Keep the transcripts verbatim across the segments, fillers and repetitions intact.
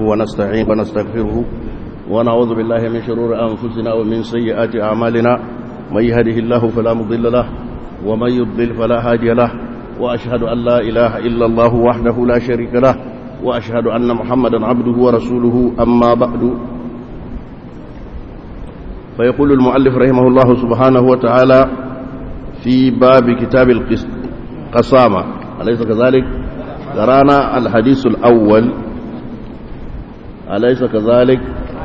ونستعين ونستغفره ونعوذ بالله من شرور أنفسنا ومن سيئات أعمالنا من يهده الله فلا مضل له ومن يضلل فلا هادي له وأشهد أن لا إله إلا الله وحده لا شريك له وأشهد أن محمدا عبده ورسوله أما بعد فيقول المؤلف رحمه الله سبحانه وتعالى في باب كتاب القسامة أليس كذلك؟ قرانا الحديث الأول أليس كذلك؟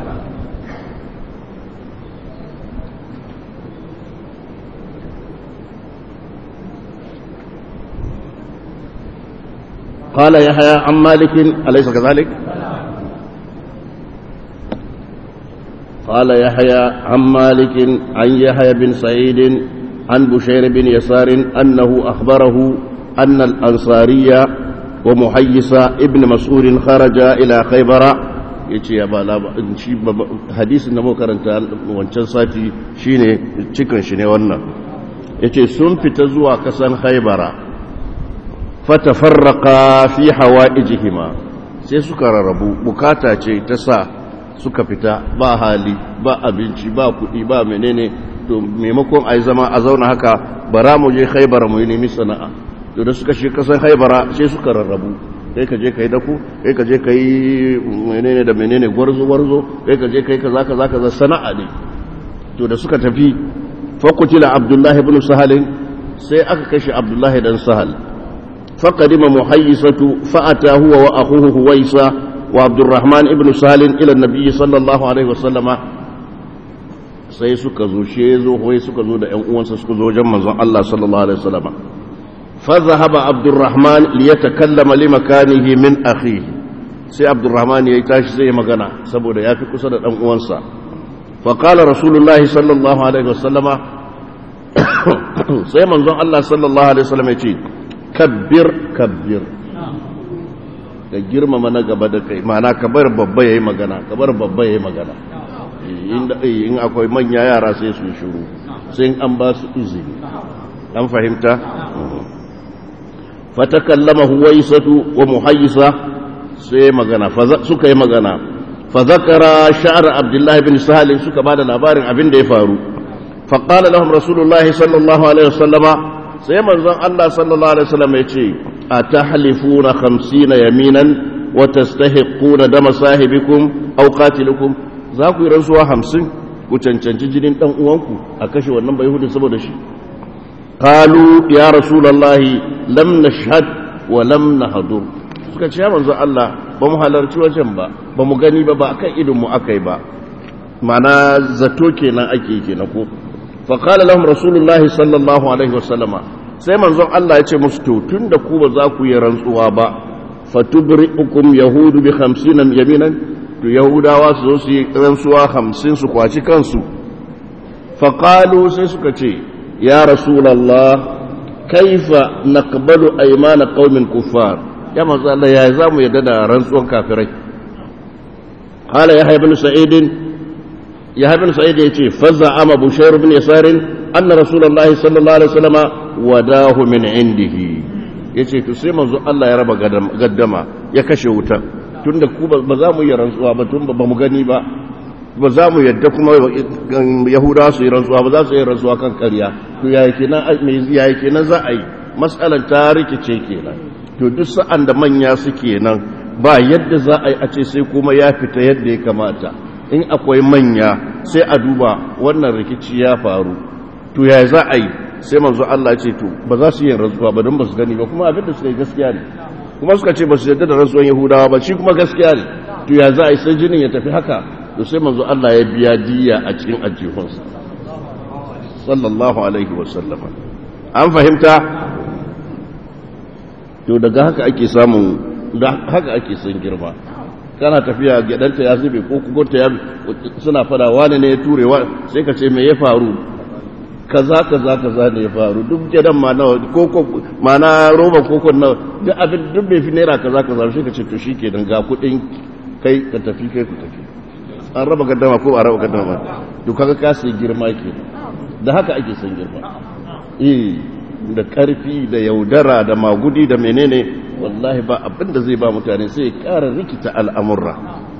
قال يحيى عن مالك أليس كذلك؟ قال يحيى عن مالك عن يحيى بن سعيد عن بشير بن يسار أنه أخبره أن الأنصارية ومحيص ابن مسعود خرج إلى خيبر yace ya ba shi hadisin da muka karanta wancan sati shine cikin shi ne wannan yace sun fita zuwa kasan Khaybara fatafarraqa fi hawaijihima sai suka rarrabu bukata ce ta sa suka fita ba hali ba abinci ba kudi ba menene to maimakon ai zama a zauna haka bara mu je Khaybara mu nemi sana'a to da suka shi kasan Khaybara sai suka rarrabu kai ka je kai daku kai ka je kai menene da menene gwarzo gwarzo kai ka je kai kaza kaza kaza sana'a ne to da suka tafi faqutila Abdullah ibn Sahal sai aka kashe Abdullah dan Sahal faqadima muhayyisatu fa'ata huwa wa akhuhu Huwaysa wa Abdurrahman ibn Sahal ila an-nabi sallallahu alaihi wasallama sai suka zo shezo wai suka zo da ƴan uwansa suka zo wajen manzon Allah sallallahu alaihi wasallama فذهب عبد الرحمن ليتكلم لمكانه من أخيه سي عبد الرحمن يتاشي زي مغانا سبودا يافي كسد دان uwansa فقال رسول الله صلى الله عليه وسلم sai manzon Allah sallallahu alaihi wasallam yace kabbir kabbir da girmama na gaba da kai ma'ana kabar babba yayi magana kabar babba yayi magana in akwai manya yara sai su shiru sai an ba su izini an fahimta fatakallama huwaisatu wa muhayyisa sai magana suka yi magana fa zakara sha'r abdullah ibn sahal suka bada labarin abin da ya faru fa qala lahum rasulullah sallallahu alaihi wasallama sai manzon Allah sallallahu alaihi wasallam yace atahlifuna khamsina yaminan wa tastahiquna dama sahibikum aw qatilukum za ku yi rantsuwa hamsin ku cancanci jinin dan uwanku a kashe wannan bayhudi saboda shi قالوا يا رسول الله لم نشهد ولم نحضر suka ce ya manzo Allah ba mu halarci wajen ba ba mu gani ba ba akan idon mu akai ba mana zato kenan ake kenan ko fa qala lahum rasulullahi sallallahu alaihi wasallama sai manzo Allah ya ce musu to tunda ku ba za ku yi rantsuwa ba fatubri'ukum yahudu bi khamsin yaminan to yahudawa su zo su yi rantsuwa hamsin su kwaci kansu fa qalu sai suka ce يا رسول الله كيف نقبل أيمان قوم كفار يا مزال الله يا زام يدنا رنسون كافرين قال يحيى بن سعيد يحيى بن سعيد يتي فزعم بشير بن يسار أن رسول الله صلى الله عليه وسلم وداه من عنده yace to sai manzo Allah ya raba gaddama ya kashe wuta tunda ku ba za mu yi rantsuwa ba tun ba mu gani ba ba za mu yadda kuma yahudawa su yi rantsuwa ba za su yi rantsuwa kan ƙarya to yayi kenan yayi kenan za a yi mas'alan ta rikice kenan to duk sa'an da manya suke nan ba yadda za a yi a ce sai kuma ya fita yadda ya kamata in akwai manya sai a duba wannan rikici ya faru to yayi za a yi sai manzo Allah ya ce to ba za su yi rantsuwa ba don ba su gani ba kuma abin da suka yi gaskiya ne kuma suka ce ba su yadda da rantsuwan yahudawa ba shi kuma gaskiya ne to ya za a yi sai jinin ya tafi haka to sai manzo Allah ya biya diya a cikin ajihunsa sallallahu alaihi wasallama an fahimta to daga haka ake samun da haka ake son girma kana tafiya gidanta ya zube ko kugunta ya suna fada wani ne ya ture wa sai ka ce me ya faru kaza kaza kaza ne ya faru duk gidan ma nawa koko mana roba koko nawa duk abin duk bai fi naira kaza kaza sai ka ce to shikenan ga kudin kai ka tafi kai ku tafi an raba gaddama ko a raba gaddama to kaga ka sai girma ke da haka ake son girma eh da karfi da yaudara da magudi da menene wallahi ba abinda zai ba mutane sai ya ƙara rikita al'amurra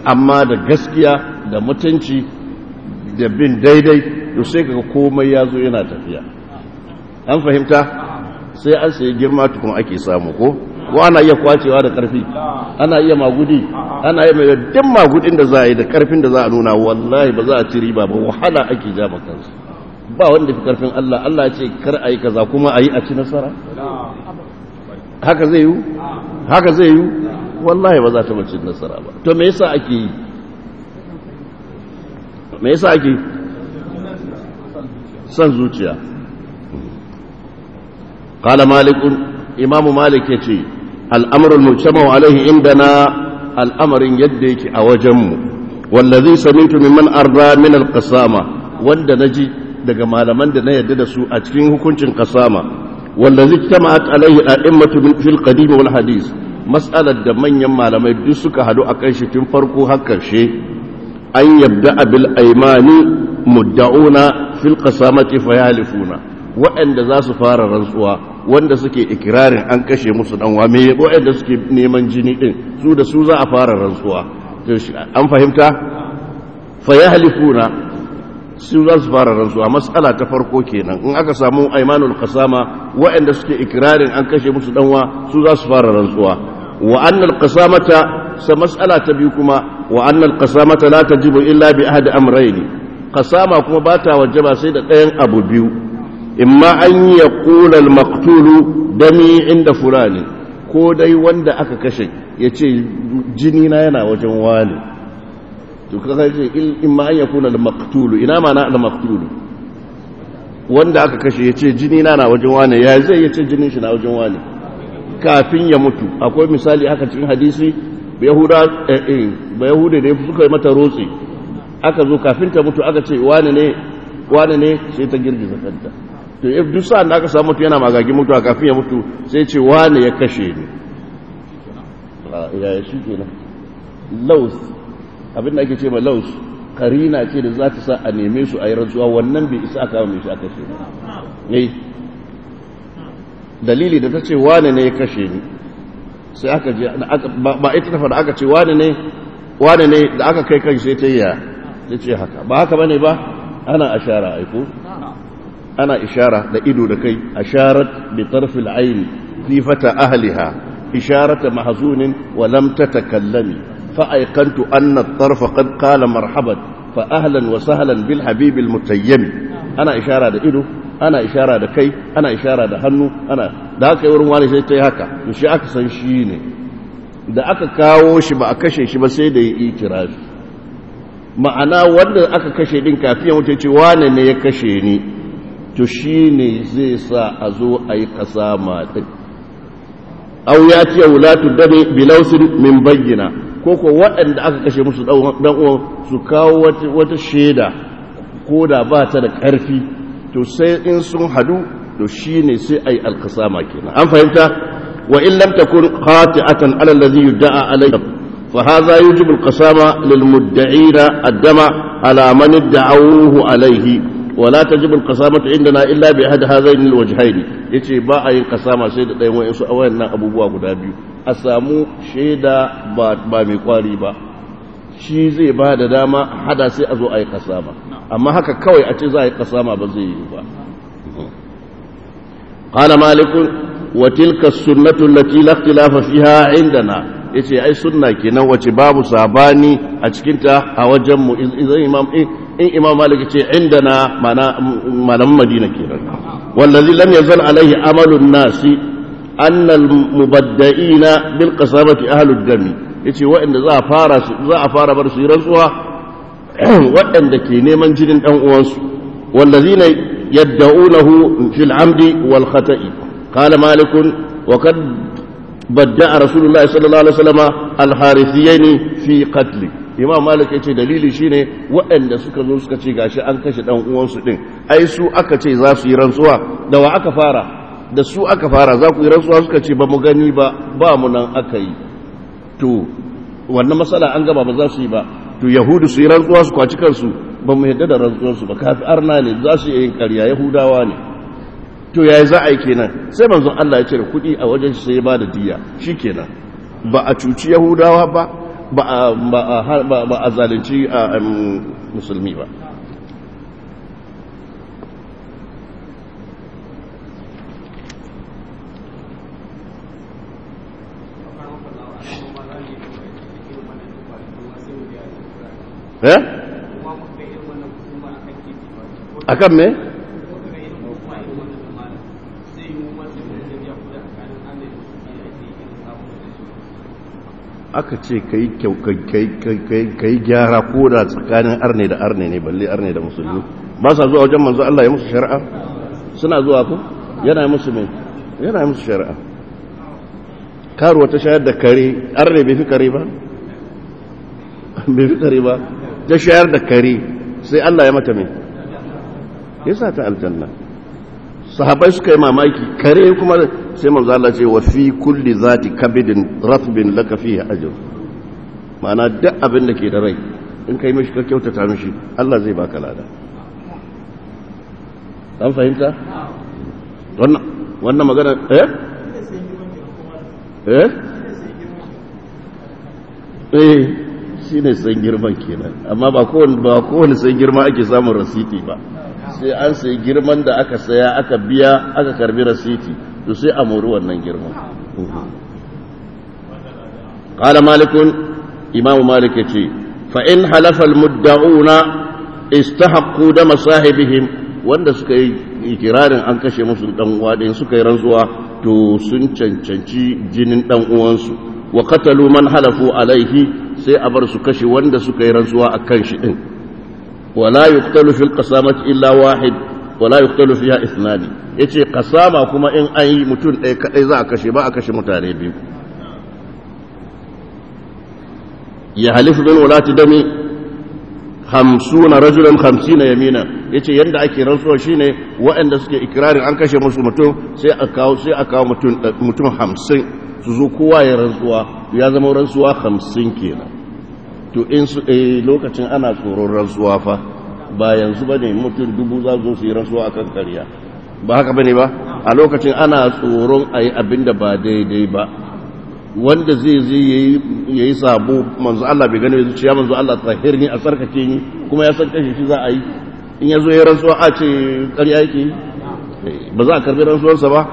amma da gaskiya da mutunci da bin daidai to sai kaga komai ya zo yana tafiya. An fahimta? Sai an sai girma tukun ake samu ko? Ko ana iya kwacewa da ƙarfi? Ana iya magudi? Ana iya mai duk magudin da za a yi da ƙarfin da za a nuna wallahi ba za a ci riba ba, wahala ake ja kansu. Ba wanda fi ƙarfin Allah, Allah ce kar a yi kaza kuma a yi a ci nasara? Haka zai yi? Haka zai yi? Wallahi ba za ta mace nasara ba. To me yasa ake yi? Me yasa ake yi? San zuciya. Qala Malikun, Imamu Malik yace al'amru al-mujtama'u alayhi indana al'amarin yadda yake a wajenmu wallazi sami'tu mimman arda min al-qasama wanda naji daga malaman da na yadda da su a cikin hukuncin qasama wallazi tama'at alayhi a'immatu fil qadim wal hadith mas'alar da manyan malamai duk suka hadu akan shi tun farko har karshe an yabda bil aymani mudda'una fil qasamati fayahlifuna waɗanda za su fara rantsuwa wanda suke ikirarin an kashe musu ɗanwa me waɗanda suke neman jini ɗin su da su za a fara rantsuwa an fahimta fa ya halifuna su za su fara rantsuwa matsala ta farko kenan in aka samu aimanul qasama waɗanda suke ikirarin an kashe musu ɗanwa su za su fara rantsuwa wa annal qasamata sa matsala ta biyu kuma wa annal qasamata la tajibu illa bi ahadi amrayni qasama kuma ba ta wajaba sai da ɗayan abu biyu imma an ya ƙula maktulu dami inda fulani ko dai wanda aka kashe ya ce jini na yana wajen wani to kaga ce imma an ya ƙula maktulu ina mana da maktulu wanda aka kashe ya ce jini na na wajen wani ya zai ya ce jinin shi na wajen wani kafin ya mutu akwai misali aka cikin hadisi yahuda eh ba yahuda ne suka yi mata rotsi aka zo kafin ta mutu aka ce wani ne wani ne sai ta girgiza kanta to if duk sa'an da aka samu mutu yana magagin mutuwa kafin ya mutu sai ce wane ya kashe ni ya shi kenan laus abin da ake ce ma laus karina ce da za ta sa a neme su a yi rantsuwa wannan bai isa aka mai shi a kashe ne dalili da ta ce wane ne ya kashe ni sai aka je ba ita ta fara aka ce wane ne wane ne da aka kai kai sai ta yi ya ce haka ba haka bane ba ana ashara aiko ana ishara da ido da kai asharat bi tarfil ayn fi fata ahliha isharata mahzunin wa lam tatakallami fa ayqantu anna at-tarfa qad qala marhaban fa ahlan wa sahlan bil habib al mutayyim ana ishara da ido ana ishara da kai ana ishara da hannu ana da haka wurin wani sai ta yi haka to shi aka san shi ne da aka kawo shi ba a kashe shi ba sai da ya ikirafi ma'ana wanda aka kashe din kafin ya mutu ce wane ne ya kashe ni to shi ne zai sa a zo a yi kasama ɗin au ya ce wulatu dame bilausin min bayyana ko ko waɗanda aka kashe musu ɗan uwan su kawo wata shaida ko da ba ta da ƙarfi to sai in sun hadu to shi ne sai a yi alkasama kenan an fahimta wa in lam takun khati'atan ala allazi yudda'a alayhi fa hadha yujibu alqasama lil mudda'ina ad-dama ala man idda'awhu alayhi ولا تجب القسامة عندنا إلا بأحد هذين الوجهين yace ba a yin kasama sai da ɗayan wayansu a wayannan abubuwa guda biyu a samu shaida ba ba mai kwari ba shi zai ba da dama hada sai a zo a yi kasama amma haka kawai a ce za a yi kasama ba zai yi ba qala malik wa tilka as-sunnatu allati la ikhtilafa fiha indana yace ai sunna kenan wace babu sabani a cikin ta a wajen mu idan imam in imam malik ce indana mana malaman madina kenan wallazi lam yazal alaihi amalun nasi anna almubadda'ina bil qasabati ahlud dami yace wa'anda za a fara za a fara bar su yi rantsuwa wa'anda ke neman jinin dan uwansu wallazina yad'unahu fil amdi wal khata'i qala malik wa kad badda'a rasulullahi sallallahu alaihi wasallam al harithiyaini fi qatl imam malik ya ce dalili shine waɗanda suka zo suka ce gashi an kashe ɗan uwansu ɗin ai su aka ce za su yi rantsuwa da wa aka fara da su aka fara za ku yi rantsuwa suka ce ba mu gani ba ba mu nan aka yi to wannan matsala an gaba ba za su yi ba to yahudu su yi rantsuwa su kwaci kansu ba mu yadda da rantsuwarsu ba kafi arna ne za su yi yin ƙarya yahudawa ne to yayi za a yi kenan sai manzon Allah ya cire kuɗi a wajen shi sai ya ba da diya shikenan ba a cuci yahudawa ba ba a zalunci a musulmi ba. eh akan me aka ce kai kai gyara ko da tsakanin arne da arne ne balle arne da musulmi ba sa zuwa wajen manzo Allah ya musu shari'a suna zuwa ku yana musu me yana musu shari'a karuwa ta shayar da kare arne bai fi kare ba bai fi kare ba ta shayar da kare sai Allah ya mata me yasa ta aljanna sahabbai suka yi mamaki kare kuma sai manzo Allah ce wa fi kulli zati kabidin ratbin laka fihi ajr ma'ana duk abin da ke da rai in kai mishi ka kyautata mishi Allah zai baka lada an fahimta wannan wannan magana eh eh eh shine san girman kenan amma ba kowanne ba kowanne san girma ake samun rasiti ba sai an sai girman da aka saya aka biya aka karbi rasiti to sai a mori wannan girman. Qala malikun imam malik yace fa in halafa al mudda'una istahaqqu dama sahibihim wanda suka yi ikirarin an kashe musu dan uwa din suka yi rantsuwa to sun cancanci jinin dan uwansu wa qatalu man halafu alaihi sai a bar su kashe wanda suka yi rantsuwa akan shi din ولا يقتل في القسامة إلا واحد ولا يقتل فيها اثنان yace kasama kuma in an yi mutum ɗaya kaɗai za a kashe ba a kashe mutane biyu ya halifu bin wulati dami hamsuna rajulan hamsina yamina yace yanda ake rantsuwa shine waɗanda suke ikirarin an kashe musu mutum sai a kawo sai a kawo mutum mutum hamsin su zo kowa ya rantsuwa ya zama rantsuwa hamsin kenan to in su eh lokacin ana tsoron rantsuwa fa ba yanzu bane mutum dubu za su su yi rantsuwa akan ƙarya ba haka bane ba a lokacin ana tsoron ayi abinda ba daidai ba wanda zai zai yayi yayi sabo manzo Allah bai gane zuciya manzo Allah tsahirni a sarkake ni kuma ya san kashe shi za a yi in yazo ya rantsuwa a ce ƙarya yake ba za a karbi rantsuwarsa ba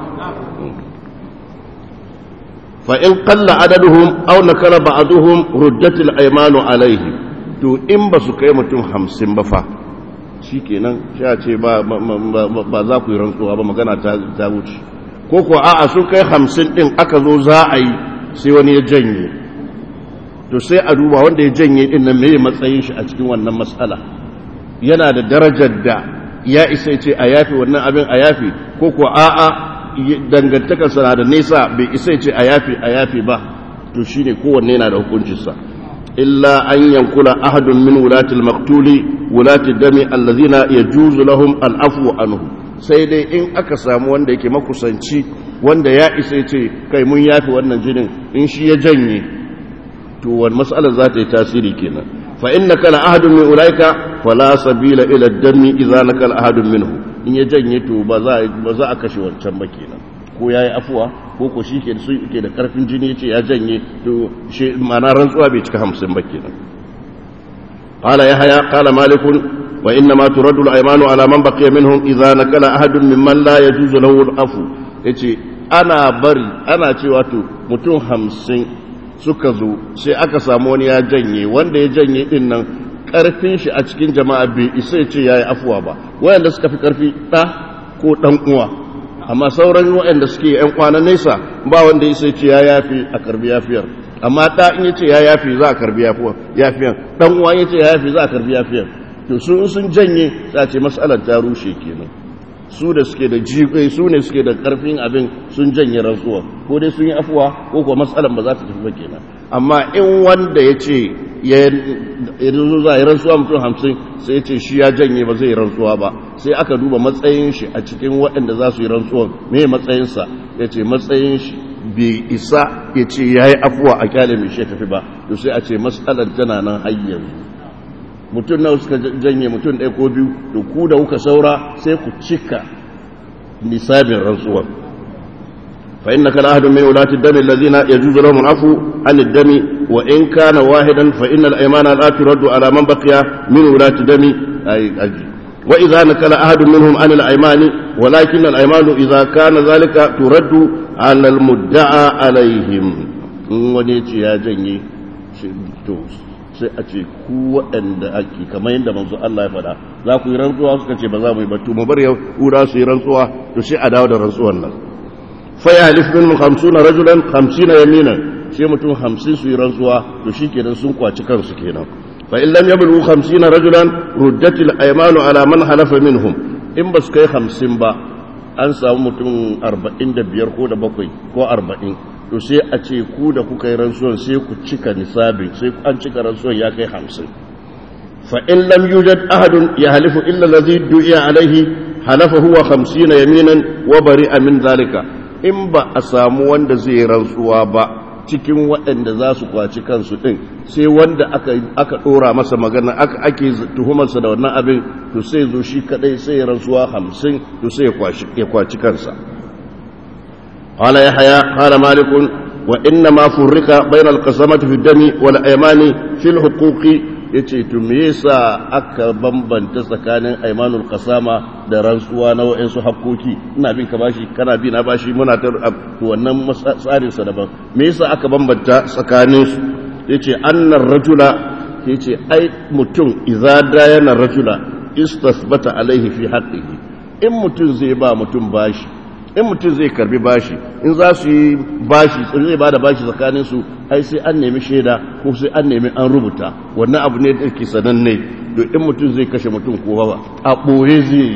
فإن قل عددهم أو نكر بعضهم ردت الأيمان عليه to in ba su kai mutum hamsin ba fa shi kenan sha ce ba za ku yi rantsuwa ba magana ta wuce ko kuwa a'a sun kai hamsin ɗin aka zo za a yi sai wani ya janye to sai a duba wanda ya janye ɗin nan mai matsayin shi a cikin wannan matsala yana da darajar da ya isa ce a yafi wannan abin a yafi ko kuwa a'a dangantakarsa na da nesa bai isa ce a yafi a yafi ba to shine kowanne yana da hukuncinsa illa an yankula ahadun min wulatil maqtuli wulatil dami allazina yajuzu lahum al-afwu anhu sai dai in aka samu wanda yake makusanci wanda ya isa ce kai mun yafi wannan jinin in shi ya janye to wannan mas'alar za ta yi tasiri kenan fa innaka la ahadun min ulaika fala sabila ila ad-dami idza nakal ahadun minhu in ya janye to ba za a kashe wancan ba kenan ko ya yi afuwa ko ko shi ke da karfin jini ya ce ya janye to shi mana rantsuwa bai cika hamsin ba kenan qala yahya qala malikun wa inna ma turaddu al-aymanu ala man baqiya minhum idza nakala ahadun mimman la yajuzu lahu al-afu yace ana bari ana cewa to mutum hamsin suka zo sai aka samu wani ya janye wanda ya janye din nan karfin shi a cikin jama'a bai isa ya ce yayi afuwa ba wayanda suka fi karfi da ko dan uwa amma sauran wayanda suke yan kwana nesa ba wanda isa ya ce ya yafi a karbi yafiyar amma da in yace ya yafi za a karbi yafuwa yafiyar dan uwa yace ya yafi za a karbi yafiyar to su sun janye za ce mas'alar ta rushe kenan su da suke da jikai su ne suke da karfin abin sun janye rantsuwa ko dai sun yi afuwa ko kuwa mas'alar ba za ta tafi ba kenan amma in wanda ya ce ya zo za a yi rantsuwa mutum hamsin sai ya ce shi ya janye ba zai yi rantsuwa ba sai aka duba matsayin shi a cikin waɗanda za su yi rantsuwa me matsayinsa ya ce matsayin shi bai isa ya ce ya yi afuwa a kyale mai shi tafi ba to sai a ce matsalar tana nan har yanzu mutum na suka janye mutum ɗaya ko biyu to ku da kuka saura sai ku cika nisabin rantsuwa فإنك لأحد من ولاة الدم الذين يجوز لهم العفو عن الدم وإن كان واحدا فإن الأيمان لا ترد على من بقي من ولاة دم أي أجل وإذا نكل أحد منهم عن الأيمان ولكن الأيمان إذا كان ذلك ترد على المدعى عليهم ونيتي يا جني sai a ce ku waɗanda ake kamar yadda manzo Allah ya faɗa za ku yi rantsuwa suka ce ba za mu yi batu mu bar yau kura su yi rantsuwa to sai a dawo da rantsuwan nan fa ya halif min khamsuna rajulan khamsina yaminan sai mutum hamsin su yi rantsuwa to shikenan sun kwaci kansu kenan fa in lam yablu khamsina rajulan ruddatil aymanu ala man halafa minhum in ba su kai hamsin ba an samu mutum arba'in da biyar ko da bakwai ko arba'in to sai a ce ku da kuka yi rantsuwan sai ku cika nisabi sai an cika rantsuwan ya kai hamsin fa in lam yujad ahadun yahlifu illa allazi du'iya alaihi halafa huwa khamsina yaminan wa bari'a min zalika in ba a samu wanda zai rantsuwa ba cikin waɗanda za su kwaci kansu din sai wanda aka aka dora masa magana aka ake tuhumarsa da wannan abin to sai zo shi kadai sai rantsuwa hamsin to sai ya kwaci ya kwaci kansa قال يحيى قال مالك وإنما فرق بين القسمة في الدم والأيمان في الحقوق yace to me yasa aka bambanta tsakanin aymanul qasama da rantsuwa na wayansu hakkoki ina bin ka bashi kana bi na bashi muna ta wannan tsarin sa daban me yasa aka bambanta tsakanin su yace annar rajula yace ai mutum idza dayana rajula istasbata alaihi fi haqqihi in mutum zai ba mutum bashi in mutum zai karbi bashi in za su yi bashi zai ba da bashi tsakaninsu ai sai an nemi shaida ko sai an nemi an rubuta wannan abu ne da ke sananne to in mutum zai kashe mutum ko ba a ɓoye zai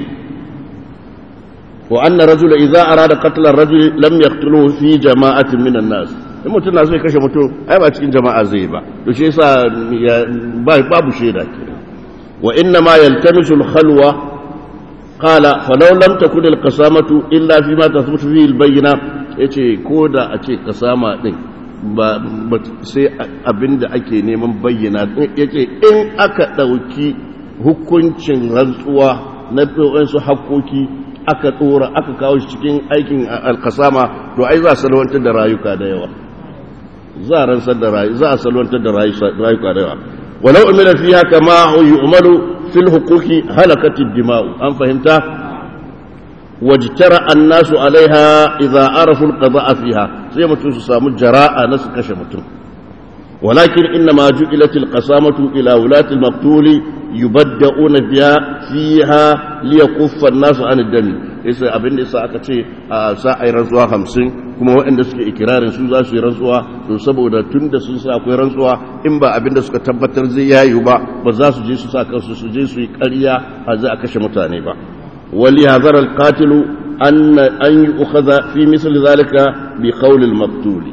wa anna rajula idza arada qatl ar-rajul lam yaqtuluhu fi jama'atin min an-nas in mutum na zai kashe mutum ai ba cikin jama'a zai ba to shi yasa babu shaida kenan wa inna ma yaltamisu al-khalwa قال فلو لم تكن القسامة إلا فيما تثبت فيه البينة yace ko da a ce kasama din ba sai abinda ake neman bayyana yace in aka dauki hukuncin rantsuwa na wasu hakoki aka dora aka kawo shi cikin aikin alkasama to ai za a salwantar da rayuka da yawa za a ransar da rayu za a salwantar da rayuka da yawa walau umira fiha kama yu'malu في الحقوق هلكت الدماء أم فهمت واجترأ الناس عليها إذا عرفوا القضاء فيها زي ما تسمى جراء ناس كشمتهم ولكن إنما جعلت القسامة إلى ولاة المقتول يبدؤون بها فيها ليكف الناس عن الدم إذا أبن إسا أكتشي ساعة رنسوا خمسين kuma waɗanda suke ikirarin su za su yi rantsuwa to saboda tun da sun sa akwai rantsuwa in ba abinda suka tabbatar zai yayu ba ba za su je su sa kansu su je su yi ƙarya a za a kashe mutane ba wali hazar alqatilu an an yu'khadha fi misli zalika bi qawl al-maqtul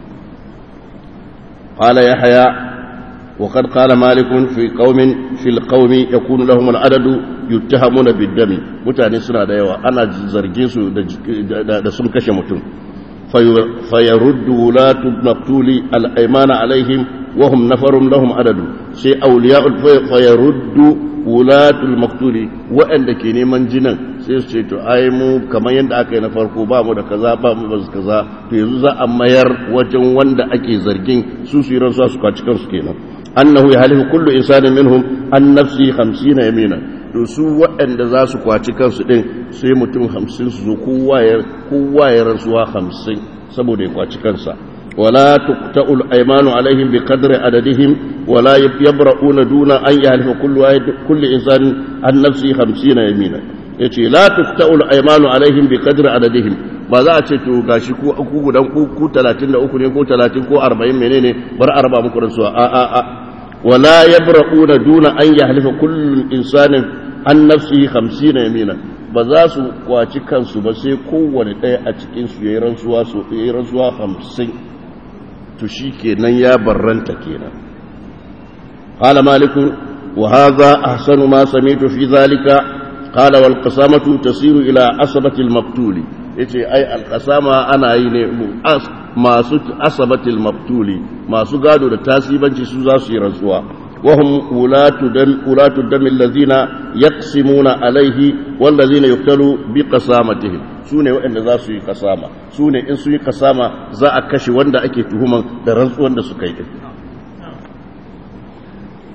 qala yahya wa qad qala malik fi qaumin fi al-qaum yakunu lahum al-adadu yuttahamuna bid-dam mutane suna da yawa ana zargin su da sun kashe mutum فيرد ولاة المقتول الأيمان عليهم وهم نفر لهم عدد شيء أولياء فيرد ولاة المقتول وأن كيني من جنن سيسيت أيمو كما يندعك نفرقوا بامو دا كذا بامو بز كذا فيزوزا أمير وجن وند أكي زرقين سوسي رنسوا سكاتشكا سكينا أنه يحلف كل إنسان منهم عن نفسه خمسين يمينا to su waɗanda za su kwaci kansu ɗin sai mutum hamsin su zo kowa ya rantsuwa hamsin saboda ya kwaci kansa wala tuqta'ul aymanu alaihim bi qadri adadihim wala yabra'una duna an yahlifa kullu wahid kullu insanin an nafsi hamsina yamina yace la tuqta'ul aymanu alaihim bi qadri adadihim ba za a ce to gashi ku ku gudan ku ku talatin da uku ne ko talatin ko arba'in menene bar arba muku rantsuwa a a a wala yabra'una duna an yahlifa kullu insanin an nafsi hamsina yamina ba za su kwaci kansu ba sai kowane ɗaya a cikin su yayin rantsuwa su yayin rantsuwa hamsin to shikenan ya barranta kenan qala malik wa hadha ahsanu ma sami'tu fi dhalika qala wal qasamatu tasiru ila asabati al maqtuli yace ai al qasama ana yi ne masu asabati al maqtuli masu gado da tasibanci su za su yi rantsuwa وهم ولاة دم ولاة الدم الذين يقسمون عليه والذين يقتلوا بقسامتهم سune wanda za su yi kasama sune in su yi kasama za a kashe wanda ake tuhuman da rantsuwan da suka yi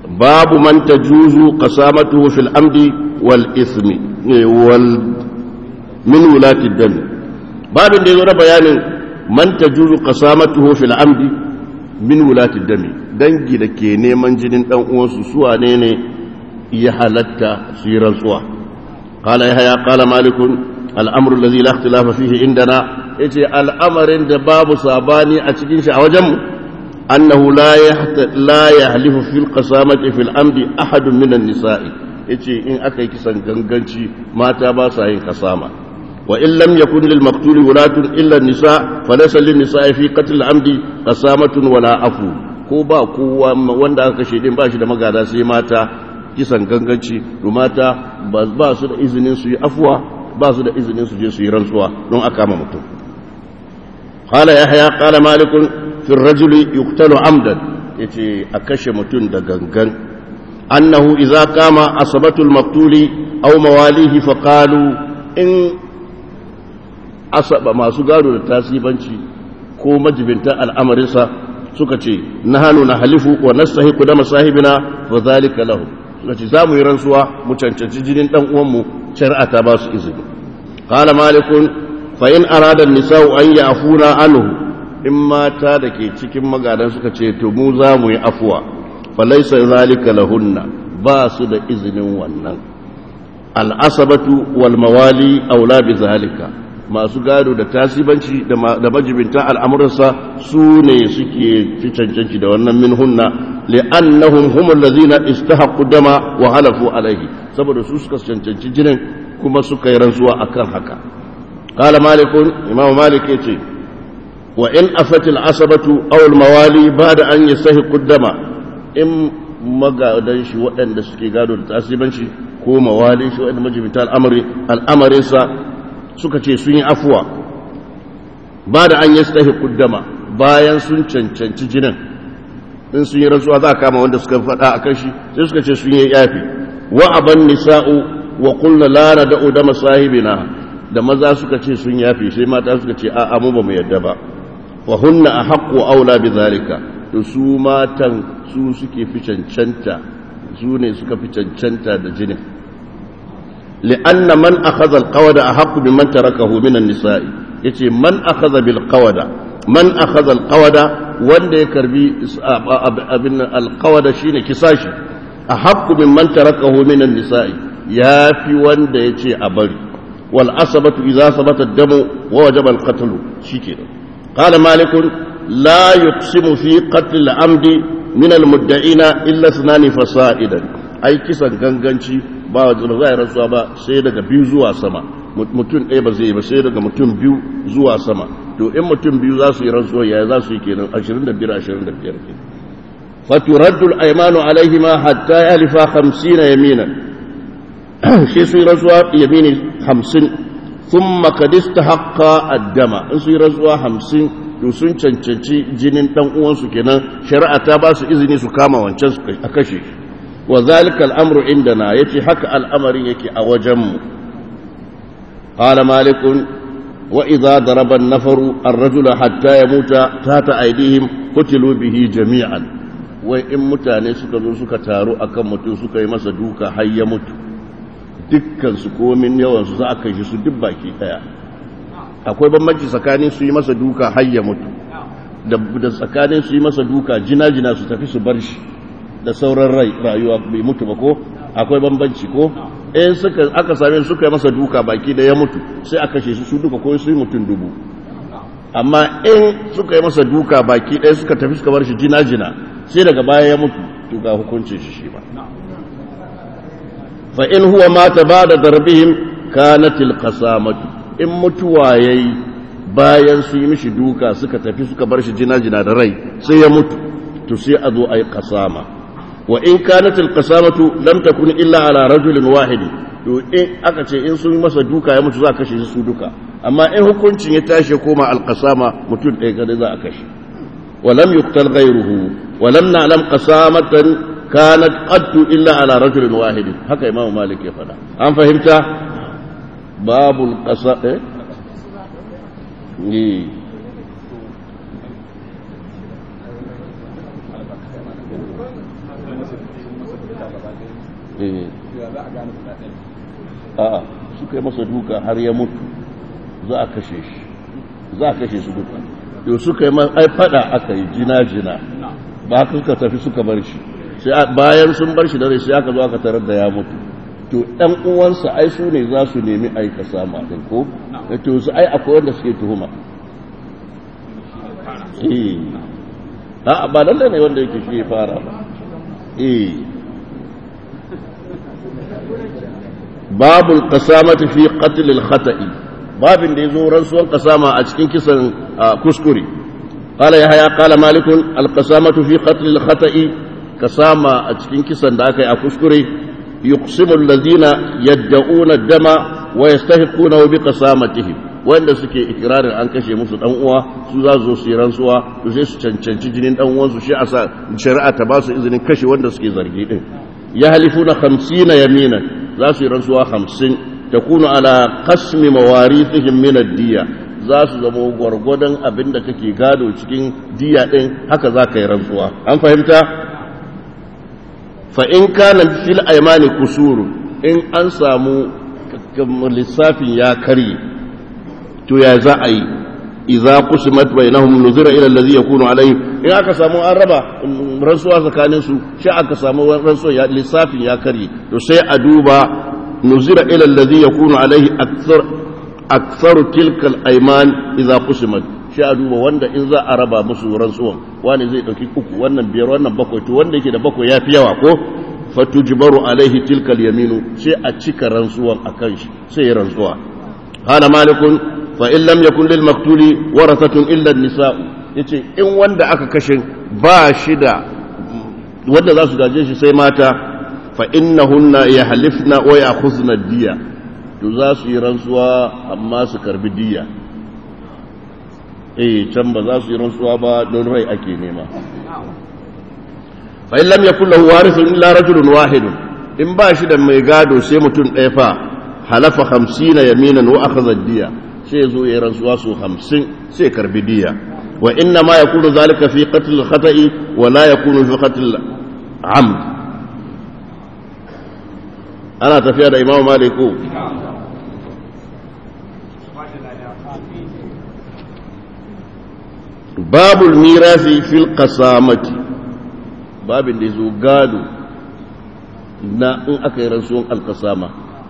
babu man tajuzu qasamatuhu fil amdi wal ismi wal min wulati dam babin da yazo da bayanin man tajuzu qasamatuhu fil amdi min wulati dam dangi da ke neman jinin dan uwansu su wane ne ya halatta su yi rantsuwa qala yahya qala malikun al'amru allazi la ikhtilafa fihi indana yace al'amarin da babu sabani a cikin shi a wajen mu annahu la yahta la yahlifu fil qasamati fil amdi ahadun min an-nisa'i yace in aka yi kisan ganganci mata ba sa yin kasama wa in lam yakun lil maqtul wulatun illa an-nisa falaysa lin nisa'i fi qatl al-amdi qasamatun wala afu ko ba kowa wanda aka kashe din ba shi da magada sai mata kisan ganganci mata ba su da izinin su yi afuwa ba su da izinin su je su yi rantsuwa don aka ma mutum qala yahya qala malik fi ar-rajuli yuqtalu amdan yace a kashe mutum da gangan annahu idza qama asabatu al-maqtuli aw mawalihi fa qalu in asaba masu gado da tasibanci ko majibinta al'amarinsa suka ce nahanu nahlifu wa nastahiqu dama sahibina fa zalika lahu suka ce zamu yi rantsuwa mu cancanci jinin dan uwanmu shari'a ta ba su izini qala malikun fa in arada an-nisa'u an ya'funa anhu in mata da ke cikin magadan suka ce to mu za mu yi afuwa fa laysa zalika lahunna ba su da izinin wannan al-asabatu wal mawali aula bi zalika masu gado da tasibanci da majibinta al'amuransa su ne suke fi cancanci da wannan min hunna li'annahum humul ladzina istahaqqu dama wa halafu alaihi saboda su suka cancanci jinin kuma suka yi rantsuwa akan haka qala malikun imam malik yace wa in afatil asabatu aw al mawali ba'da an yastahiqqu dama in magadan shi waɗanda suke gado da tasibanci ko mawali shi waɗanda majibinta al'amari al'amarinsa suka ce sun yi afuwa ba da an yi stahi kuddama bayan sun cancanci jinin in sun yi rantsuwa za a kama wanda suka faɗa a kan shi sai suka ce sun yi yafi wa aban nisa'u wa kulla lara da udama sahibina da maza suka ce sun yafi sai mata suka ce a'a mu ba mu yadda ba wa hunna ahaqqu aula bi zalika to su matan su suke fi cancanta su ne suka fi cancanta da jinin لأن من أخذ القود أحق بمن تركه من النساء يتي من أخذ بالقود من أخذ القود وند يكربي ابن القود شين كساشي أحق بمن تركه من النساء يا في وند يتي أبري والعصبة إذا ثبت الدم ووجب القتل شكرا قال مالك لا يقسم في قتل العمد من المدعين إلا اثنان فصائدا أي كسا غنغنشي ba wa zai rantsuwa ba sai daga biyu zuwa sama mutum ɗaya ba zai ba sai daga mutum biyu zuwa sama to in mutum biyu za su yi rantsuwa yaya za su yi kenan ashirin da biyar ashirin da biyar kenan faturaddu al-aymanu alaihima hatta yalifa hamsin yaminan shi su yi rantsuwa yamini hamsin thumma qad istahaqqa ad-dama in su yi rantsuwa hamsin to sun cancanci jinin dan uwansu kenan shari'a ta ba su izini su kama wancan su a kashe shi وذلك الأمر عندنا يتي حق الأمر يكي أوجم قال مالك وإذا ضرب النفر الرجل حتى يموت تحت أيديهم قتلوا به جميعا وإن متاني سكا سكا تارو أكم متو سكا يمس دوكا حي يموت dukkan su ko min yawan su za a kai su duk baki daya akwai bambanci tsakanin su yi masa duka har ya mutu da tsakanin su yi masa duka jina-jina su tafi su bar shi da sauran rayuwa bai mutu ba ko akwai bambanci ko in suka aka same suka yi masa duka baki da ya mutu sai aka kashe su su duka ko su yi mutum dubu amma in suka yi masa duka baki ɗaya suka tafi suka bar shi jina-jina sai daga baya ya mutu to ga hukuncin shi shi ba fa in huwa mata ba'da darbihim kanatil qasamatu in mutuwa yayi bayan su yi mishi duka suka tafi suka bar shi jina-jina da rai sai ya mutu to sai a zo ayi qasama wa in kanatil qasamatu lam takun illa ala rajulin wahidi to in aka ce in sun masa duka ya mutu za a kashe su duka amma in hukuncin ya tashi koma alqasama mutum ɗaya kada za a kashe wa lam yuqtal ghayruhu wa lam na'lam qasamatan kanat qattu illa ala rajulin wahidin haka imam malik ya fada an fahimta babul qasa eh ni a'a suka yi masa duka har ya mutu za a kashe shi za a kashe su duka yau suka yi ai fada aka yi jina-jina ba haka suka tafi suka bar shi sai bayan sun bar shi da rai sai aka zo aka tarar da ya mutu to ɗan uwansa ai su ne za su nemi aika sama ɗin ko to su ai akwai wanda suke tuhuma eh a ba lalle ne wanda yake shi ya fara ba eh babul qasamati fi qatl al khata'i babin da yazo rantsuwan qasama a cikin kisan kuskure qala yahya qala malik al qasamatu fi qatl al khata'i qasama a cikin kisan da aka yi a kuskure yuqsimu alladhina yad'una ad-dama wa yastahiquna bi qasamatihim wanda suke ikirarin an kashe musu dan uwa su za su zo su yi rantsuwa to sai su cancanci jinin dan uwansu shi a sa shari'a ta ba su izinin kashe wanda suke zargi din ya halifuna khamsina yaminan za su yi rantsuwa hamsin takunu ala qasmi mawarithihim min ad-diya za su zama gwargwadon abinda kake gado cikin diya din haka za ka yi rantsuwa an fahimta fa in kana fil aymani kusuru in an samu lissafin ya karye to ya za a yi idza qusimat bainahum nuzira ila allazi yakunu alayhi in aka samu an raba rantsuwa tsakanin su shi aka samu rantsuwa ya lissafin ya karye to sai a duba nuzira ila allazi yakunu alayhi akthar akthar tilka al-ayman idza qusimat shi a duba wanda in za a raba musu rantsuwan wani zai dauki uku wannan biyar wannan bakwai to wanda yake da bakwai yafi yawa ko fatujbaru alayhi tilka al-yaminu sai a cika rantsuwan akan shi sai ya rantsuwa hana malikun fa in lam yakun lil maqtuli warathatun illa an-nisa yace in wanda aka kashe ba shi da wanda za su gaje shi sai mata fa innahunna yahlifna wa ya'khuzna ad-diya to za su yi rantsuwa amma su karbi diya eh can ba za su yi rantsuwa ba don rai ake nema fa in lam yakun lahu warithun illa rajulun wahid in ba shi da mai gado sai mutum ɗaya fa halafa hamsina yaminan wa akhadha ad-diya sai zo ya rantsuwa su hamsin sai karbi diya wa inna ma yakunu zalika fi qatl al-khata'i wa la yakunu fi qatl al-amd ana tafiya da Imam Malik babul mirasi fil qasamati babin da zo gado na in aka yi rantsuwan al-qasama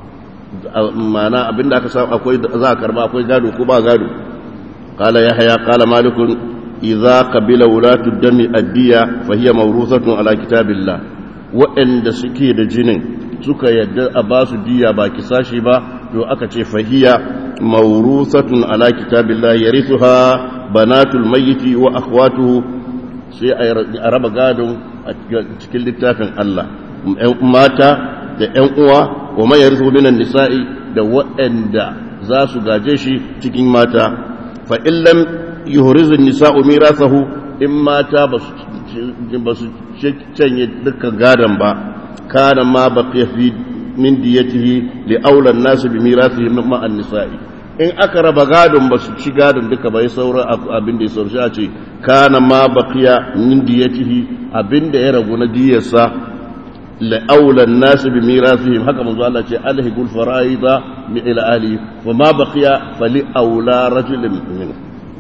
ma'ana abinda aka samu akwai za a karba akwai gado ko ba gado qala yahya qala malik idza qabila ulatu dami addiya fa hiya mawruthatun ala kitabillah wa'anda suke da jinin suka yadda a ba su diya ba kisashi ba to aka ce fa hiya mawruthatun ala kitabillah yarithuha banatul mayyiti wa akhwatuhu sai a raba gadon a cikin littafin Allah mata da ƴan uwa wa man yarithu minan nisa'i da waɗanda za su gaje shi cikin mata fa in lam yuhrizu an-nisa'u mirathahu in mata ba su canye dukkan gadon ba kana ma baqiya fi min diyatihi li awla an-nas bi mirathihi ma an-nisa'i in aka raba gadon ba su ci gadon duka bai sauran abin da ya saurci a ce kana ma baqiya min diyatihi abin da ya ragu na diyarsa لأولى الناس بميراثهم حكم الله الله تعالى ألهق الفرائض إلى أهله وما بقي فلأولى رجل منه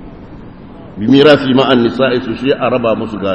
بميراث مع النساء سشيء أربع مسجاد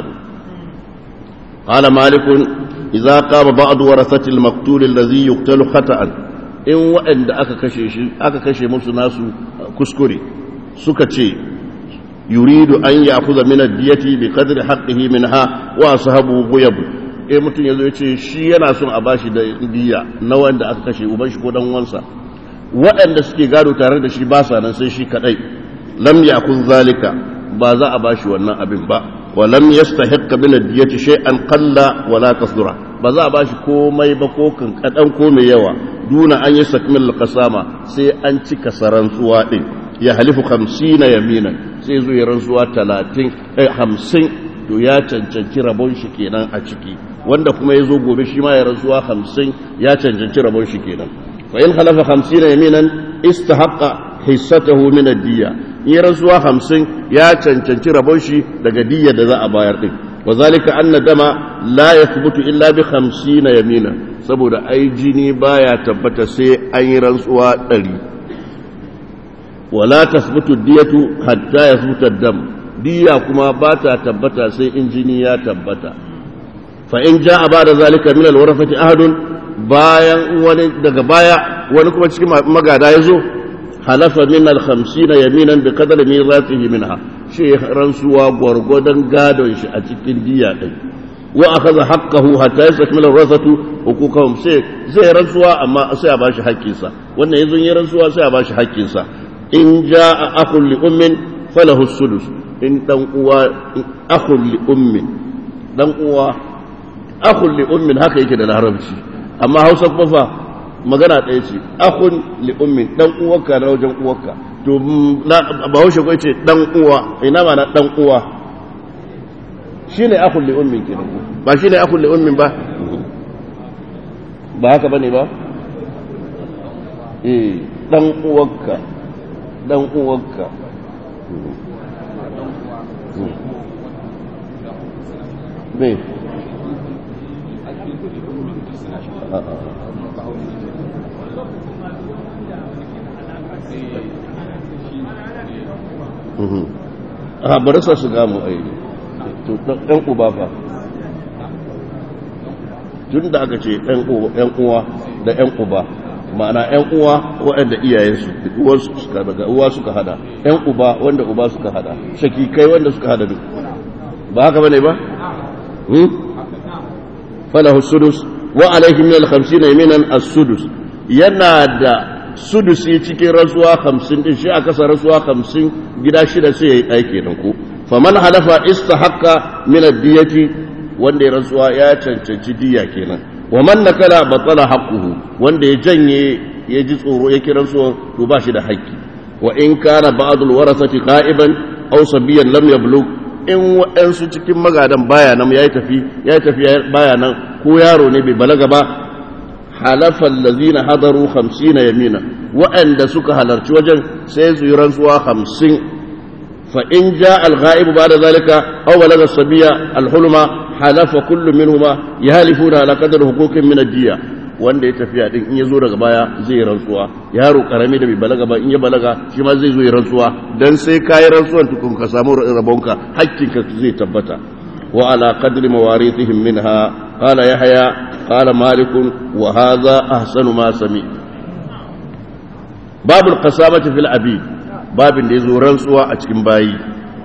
قال مالك إذا قام بعض ورثة المقتول الذي يقتل خطأ إن وإن أكا كشي أكا كشي مسناس كسكري سكتي يريد أن يأخذ من الدية بقدر حقه منها وأصحابه غيب eh mutum ya zo ya ce shi yana son a bashi da diya na wanda aka kashe uban shi ko dan uwansa waɗanda suke gado tare da shi ba sa nan sai shi kadai lam yakun zalika ba za a bashi wannan abin ba wa lam yastahiq min ad-diyati shay'an qalla wala kasdura ba za a bashi komai ba ko kan kadan ko mai yawa duna an yastakmil al-qasama sai an cika sarantsuwa din ya halifu hamsina yaminan sai zo ya rantsuwa talatin eh hamsin to ya cancanci rabon shi kenan a ciki wanda kuma ya zo gobe shi ma ya rantsuwa hamsin ya cancanci rabon shi kenan fa in halafa hamsina yaminan istahaqqa hissatahu min ad-diya in rantsuwa hamsin ya cancanci rabon shi daga diyya da za a bayar din وذلك أن الدم لا يثبت إلا بخمسين يمينا saboda ai jini baya tabbata sai an yi rantsuwa ɗari wala tasbutu diyatu hatta yasbuta dam diya kuma ba ta tabbata sai in jini ya tabbata fa in jaa ba'da zalika min alwarafati ahadun bayan wani daga baya wani kuma cikin magada yazo halafa min al-khamsina yaminan bi qadri miratihi minha shi rantsuwa gwargwadon gadon shi a cikin diya din wa akhadha haqqahu hatta yastakmila ar-rasatu hukukahum sai zai rantsuwa amma sai a bashi haƙƙinsa wannan yanzu yin rantsuwa sai a bashi haƙƙinsa in jaa akhun li ummin falahu as-sudus in dan uwa akhun li ummin dan uwa akhun li ummin haka yake da larabci amma Hausa kuma fa magana ɗaya ce akhun li ummin dan uwarka na wajen uwarka to ba haushe ko ce dan uwa ina ma na dan uwa shine akhun li ummin kenan ba shine akhun li ummin ba ba haka bane ba eh dan uwarka dan uwarka me a bari sa su gamu a yi ɗan uba fa tun da aka ce ɗan uwa da ɗan uba ma'ana ɗan uwa waɗanda iyayensu uwa suka hada ɗan uba wanda uba suka hada shakikai wanda suka hada duk ba haka bane ba falahu sudus wa alaihi min al-khamsin yaminan as-sudus yana da sudusi cikin rasuwa hamsin din shi aka sa rasuwa hamsin gida shida sai yayi aiki dan ku faman halafa istahaqqa min ad-diyati wanda ya rasuwa ya cancanci diya kenan wa man nakala batala haqquhu wanda ya janye ya ji tsoro ya kira rasuwa to ba shi da haƙƙi wa in kana ba'd al-warasati qa'iban aw sabiyan lam yablugh in wa'ansu cikin magadan baya nan yayi tafi yayi tafi baya nan ko yaro ne bai balaga ba halafa allazina hadaru hamsin yamina wa'anda suka halarci wajen sai su yi rantsuwa hamsin fa in jaa al-ghaib ba'da zalika aw balaga as-sabiya al-hulma halafa kullu minhuma yahlifuna ala qadri huquqin min ad-diya wanda ya tafiya din in yazo daga baya zai rantsuwa yaro karami da bai balaga ba in ya balaga shi ma zai zo ya rantsuwa dan sai kai rantsuwan tukun ka samu rabonka hakkinka zai tabbata wa ala qadri mawarithihim minha قال يحيى قال مالك وهذا أحسن ما سمع باب القسامة في العبيد باب اللي زوران سوا أتكن باي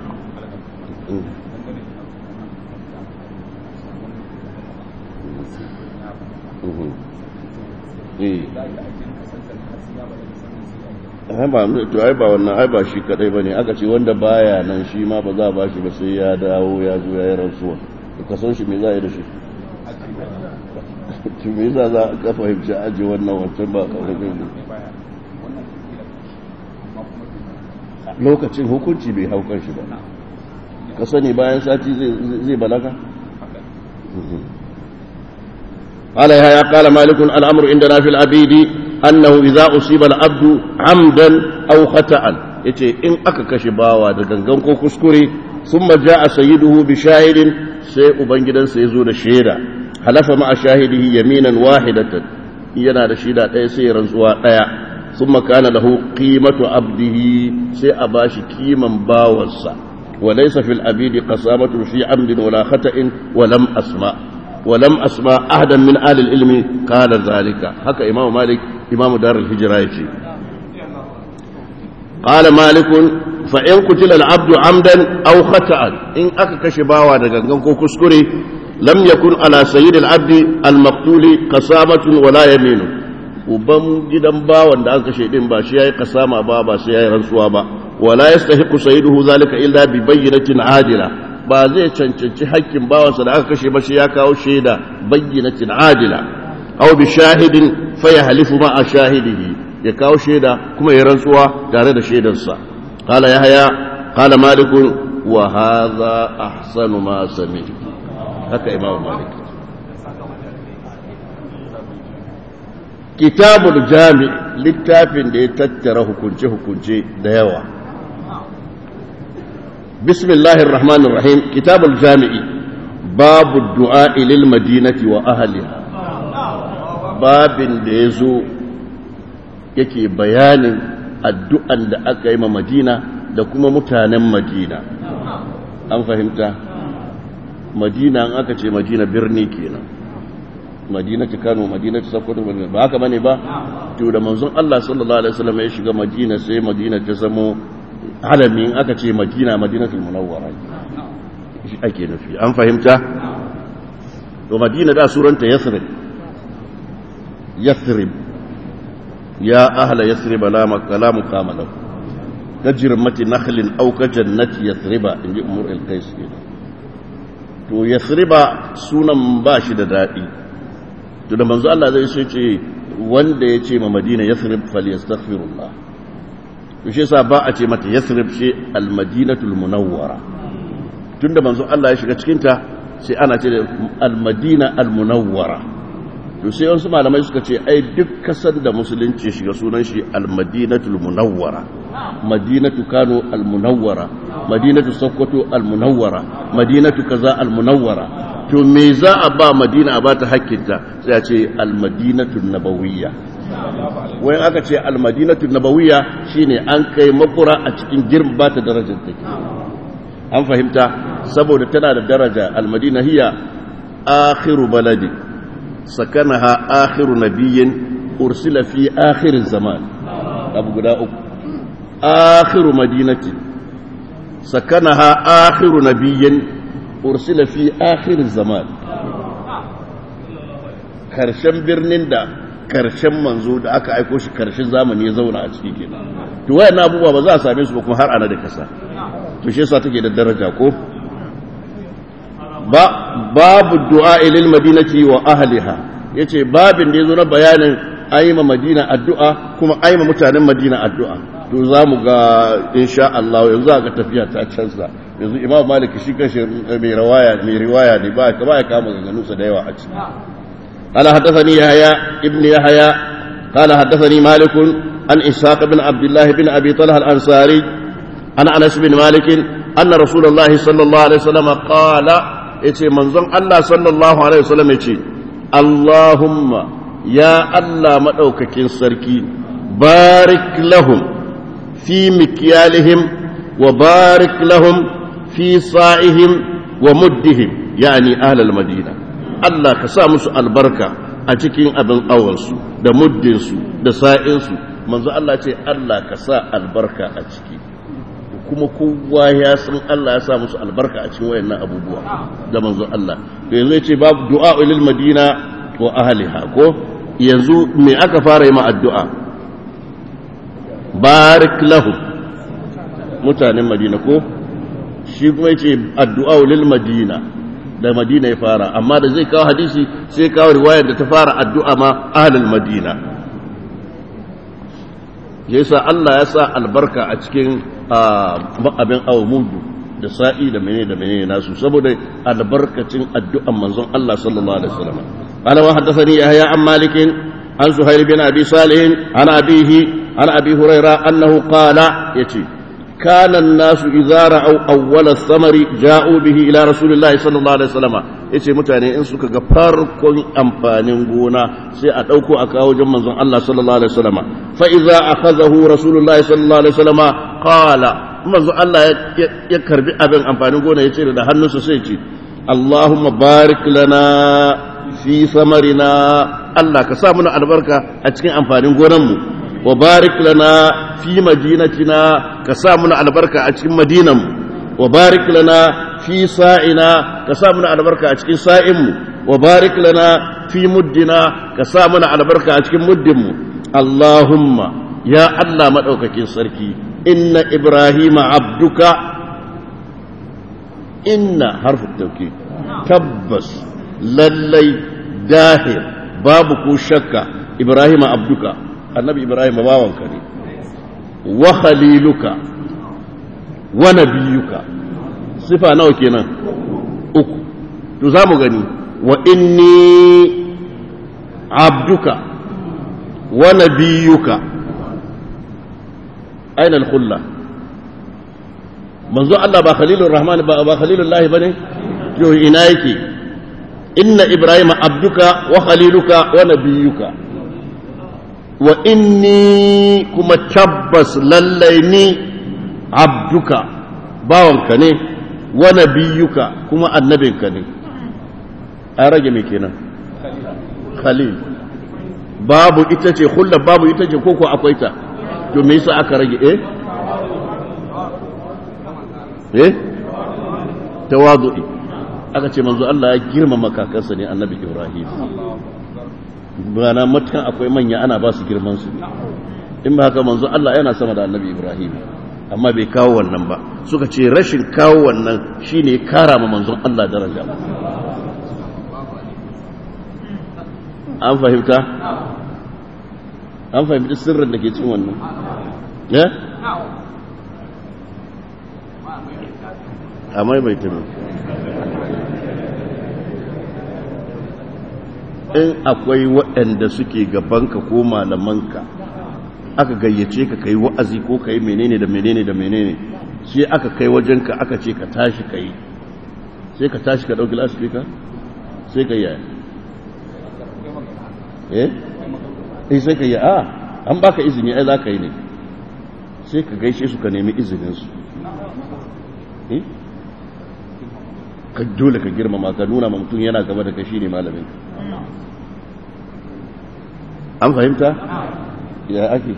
ba to ai ba wannan ai ba shi kadai bane aka ce wanda baya nan shi ma ba za ba shi ba sai ya dawo ya zo ya yi rantsuwa ka san shi me za a yi da shi me yasa za ka fahimci aji wannan wancan ba ƙarfin lokacin hukunci bai haukar shi ba ka sani bayan sati zai balaga قال يا قال مالك الأمر عندنا في العبيد أنه إذا أصيب العبد عمدا أو خطأ yace in aka kashe bawa da gangan ko kuskure thumma jaa sayyiduhu bi shahidin sai ubangidansa yazo da shaida halafa ma shahidihi yaminan wahidatan yana da shaida ɗaya sai rantsuwa ɗaya thumma kana lahu qimatu abdihi sai a bashi kiman bawansa wa laysa fil abidi qasamatu fi amdin wala khata'in wa lam asma wa lam asma ahadan min ahli al-ilmi qala zalika haka imamu malik imamu dar al-hijra yace قال مالك فإن قتل العبد عمدا أو خطأ إن أكا كشباوا دغنغن كو كسكري لم يكن على سيد العبد المقتول قسامة ولا يمين وبم gidan bawan da aka kashe din ba shi yayi kasama ba ba shi yayi rantsuwa ba wala yastahiqu sayyiduhu zalika illa bi bayyinatin adila ba zai cancanci hakkin bawansa da aka kashe ba shi ya kawo shaida bayyinatin adila aw bi shahidin fayahlifu ma shahidihi ya kawo shaida kuma ya rantsuwa tare da shaidarsa qala yahya qala malik wa hadha ahsanu ma sami haka imam malik kitabul jami littafin da ya tattara hukunce hukunce da yawa bismillahir rahmanir rahim kitabul jami'i babu du'a lil madinati wa ahliha babin da yazo yake bayanin addu'an da aka yi ma Madina da kuma mutanen Madina. An fahimta? Madina an aka ce Madina birni kenan. Madina ta Kano, Madina ta Sokoto, ba haka bane ba? To da manzon Allah sallallahu alaihi wasallam ya shiga Madina sai Madina ta zamo alamin aka ce Madina, Madinatul Munawwara. Shi ake nufi. An fahimta? To Madina da suranta Yathrib. Yathrib. يا أهل يثرب لا مقام له كجرمة نخل أو كجنة يثرب إن أمور القيس تو يثرب سونا مباشد دائي تو لما نزال الله ذي سيتي wanda ya ce ma Madina Yathrib falyastaghfirullah to shi yasa ba a ce mata Yathrib shi al-Madinatul Munawwara tunda manzo Allah ya shiga cikin ta sai ana ce al-Madina al-Munawwara to sai wasu malamai suka ce ai duk kasar da musulunci shiga sunan shi al-Madinatul Munawwara, Madinatu Kano al-Munawwara, Madinatu Sokoto al-Munawwara, Madinatu kaza al-Munawwara. To me za a ba Madina a ba ta hakkinta sai a ce al-Madinatu Nabawiyya. Wai aka ce al-Madinatu Nabawiyya shine an kai makura a cikin girma ba ta darajar take. An fahimta saboda tana da daraja al-Madina hiya akhiru baladi سكنها آخر نبي أرسل في آخر الزمان أبو قداء آخر مدينة سكنها آخر نبي أرسل في آخر الزمان كرشم برنين دا كرشم منزود أكا أيكوش كرشم زامن يزون عشقي تو وين أبوه بزا سامين سبكم هر أنا دكسا تشي ساتك إلى الدرجة كو babu du'a lil madinati wa ahliha yace babin da yazo na bayanin ayyuma madina addu'a kuma ayyuma mutanen madina addu'a to zamu ga insha Allah yanzu aka tafiya ta canza yanzu imam malik shi kanshi mai riwaya mai riwaya ne ba ka ba ya kama ganganun sa da yawa a ciki ala hadathani yahya ibn yahya qala hadathani malik an ishaq ibn abdullah ibn abi talha al-ansari ana anas bin malik anna rasulullahi sallallahu alaihi wasallam qala yace manzon Allah sallallahu alaihi wasallam yace Allahumma ya Allah madaukakin sarki barik lahum fi mikyalihim wa barik lahum fi sa'ihim wa muddihim yani ahlul madina Allah ka sa musu albarka a cikin abin awansu da muddinsu da sa'insu manzo Allah ce Allah ka sa albarka a ciki kuma kowa ya san Allah ya sa musu albarka a cikin wayannan abubuwa da manzon Allah to yanzu yace babu du'a lil madina wa ahliha ko yanzu me aka fara yi ma addu'a barik lahum mutanen madina ko shi kuma yace addu'a lil madina da madina ya fara amma da zai kawo hadisi sai kawo riwayar da ta fara addu'a ma ahlul madina yasa Allah ya sa albarka a cikin abin awmudu da sa'i da menene da menene nasu saboda albarkacin addu'an manzon Allah sallallahu alaihi wasallam qala wa haddathani yahya an malik an suhayl bin abi salih an abihi an abi hurairah annahu qala yace kana an-nasu idza ra'aw awwal ath-thamari ja'u bihi ila rasulillahi sallallahu alaihi wasallam yace mutane in suka ga farkon amfanin gona sai a dauko a kawo wajen manzon Allah sallallahu alaihi wasallam fa idza akhadhahu rasulullahi sallallahu alaihi wasallam qala manzon Allah ya karbi abin amfanin gona yace da hannunsa sai ce Allahumma barik lana fi samarina Allah ka sa mana albarka a cikin amfanin gonan mu wa barik lana fi madinatina ka sa mana albarka a cikin madinan mu wa barik lana fi sa'ina ka sa mana albarka a cikin sa'in mu wa barik lana fi muddina ka sa mana albarka a cikin muddin mu Allahumma ya Allah madaukakin sarki inna ibrahima abduka inna harfu tawkid tabbas lallai dahir babu ko shakka ibrahima abduka annabi ibrahim bawanka ne wa khaliluka wa nabiyuka sifa nawa kenan uku to zamu gani wa inni abduka wa nabiyuka aina al-khulla manzo Allah ba khalilur rahman ba ba khalilullah bane to to ina yake inna ibrahima abduka wa khaliluka wa nabiyuka wa inni kuma tabbas lallai ni abduka bawanka ne wa nabiyuka kuma annabinka ne a rage me kenan khalil babu ita ce hulla babu ita ce koko akwai ta to me yasa aka rage eh eh tawadu'i aka ce manzo Allah ya girmama kakansa ne annabi Ibrahim bana matukan akwai manya ana ba su girman su in ba haka manzo Allah yana sama da annabi Ibrahim amma bai kawo wannan ba suka ce rashin kawo wannan shine kara ma manzon Allah daraja an fahimta an fahimta sirrin da ke cin wannan ya amma bai tabi in akwai waɗanda suke gabanka ko malamanka aka gayyace ka kai wa'azi ko kai menene da menene da menene sai aka kai wajenka aka ce ka tashi kai sai ka tashi ka dauki lasfika sai ka yaya eh eh sai ka yi a an baka izini ai za ka yi ne sai ka gaishe su ka nemi izinin su eh ka dole ka girmama ka nuna ma mutum yana gaba da kashi ne malamin an fahimta ya ake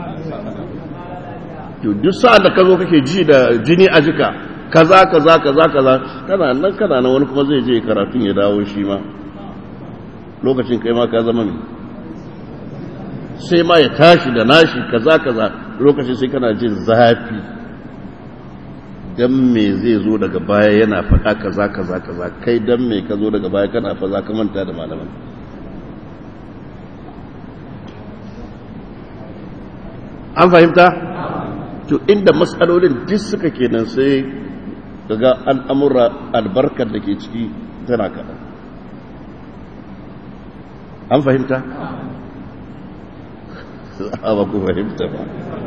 to duk sa'an da ka zo kake ji da jini a jika kaza kaza kaza kaza kana nan kana nan wani kuma zai je karatun ya dawo shi ma lokacin kai ma ka zama mai sai ma ya tashi da nashi kaza kaza lokacin sai kana jin zafi dan me zai zo daga baya yana faɗa kaza kaza kaza kai dan me ka zo daga baya kana fa za ka manta da malaman an fahimta to inda matsalolin duk suka kenan sai daga al'amura albarkar da ke ciki tana kaɗan an fahimta? ba ku fahimta ba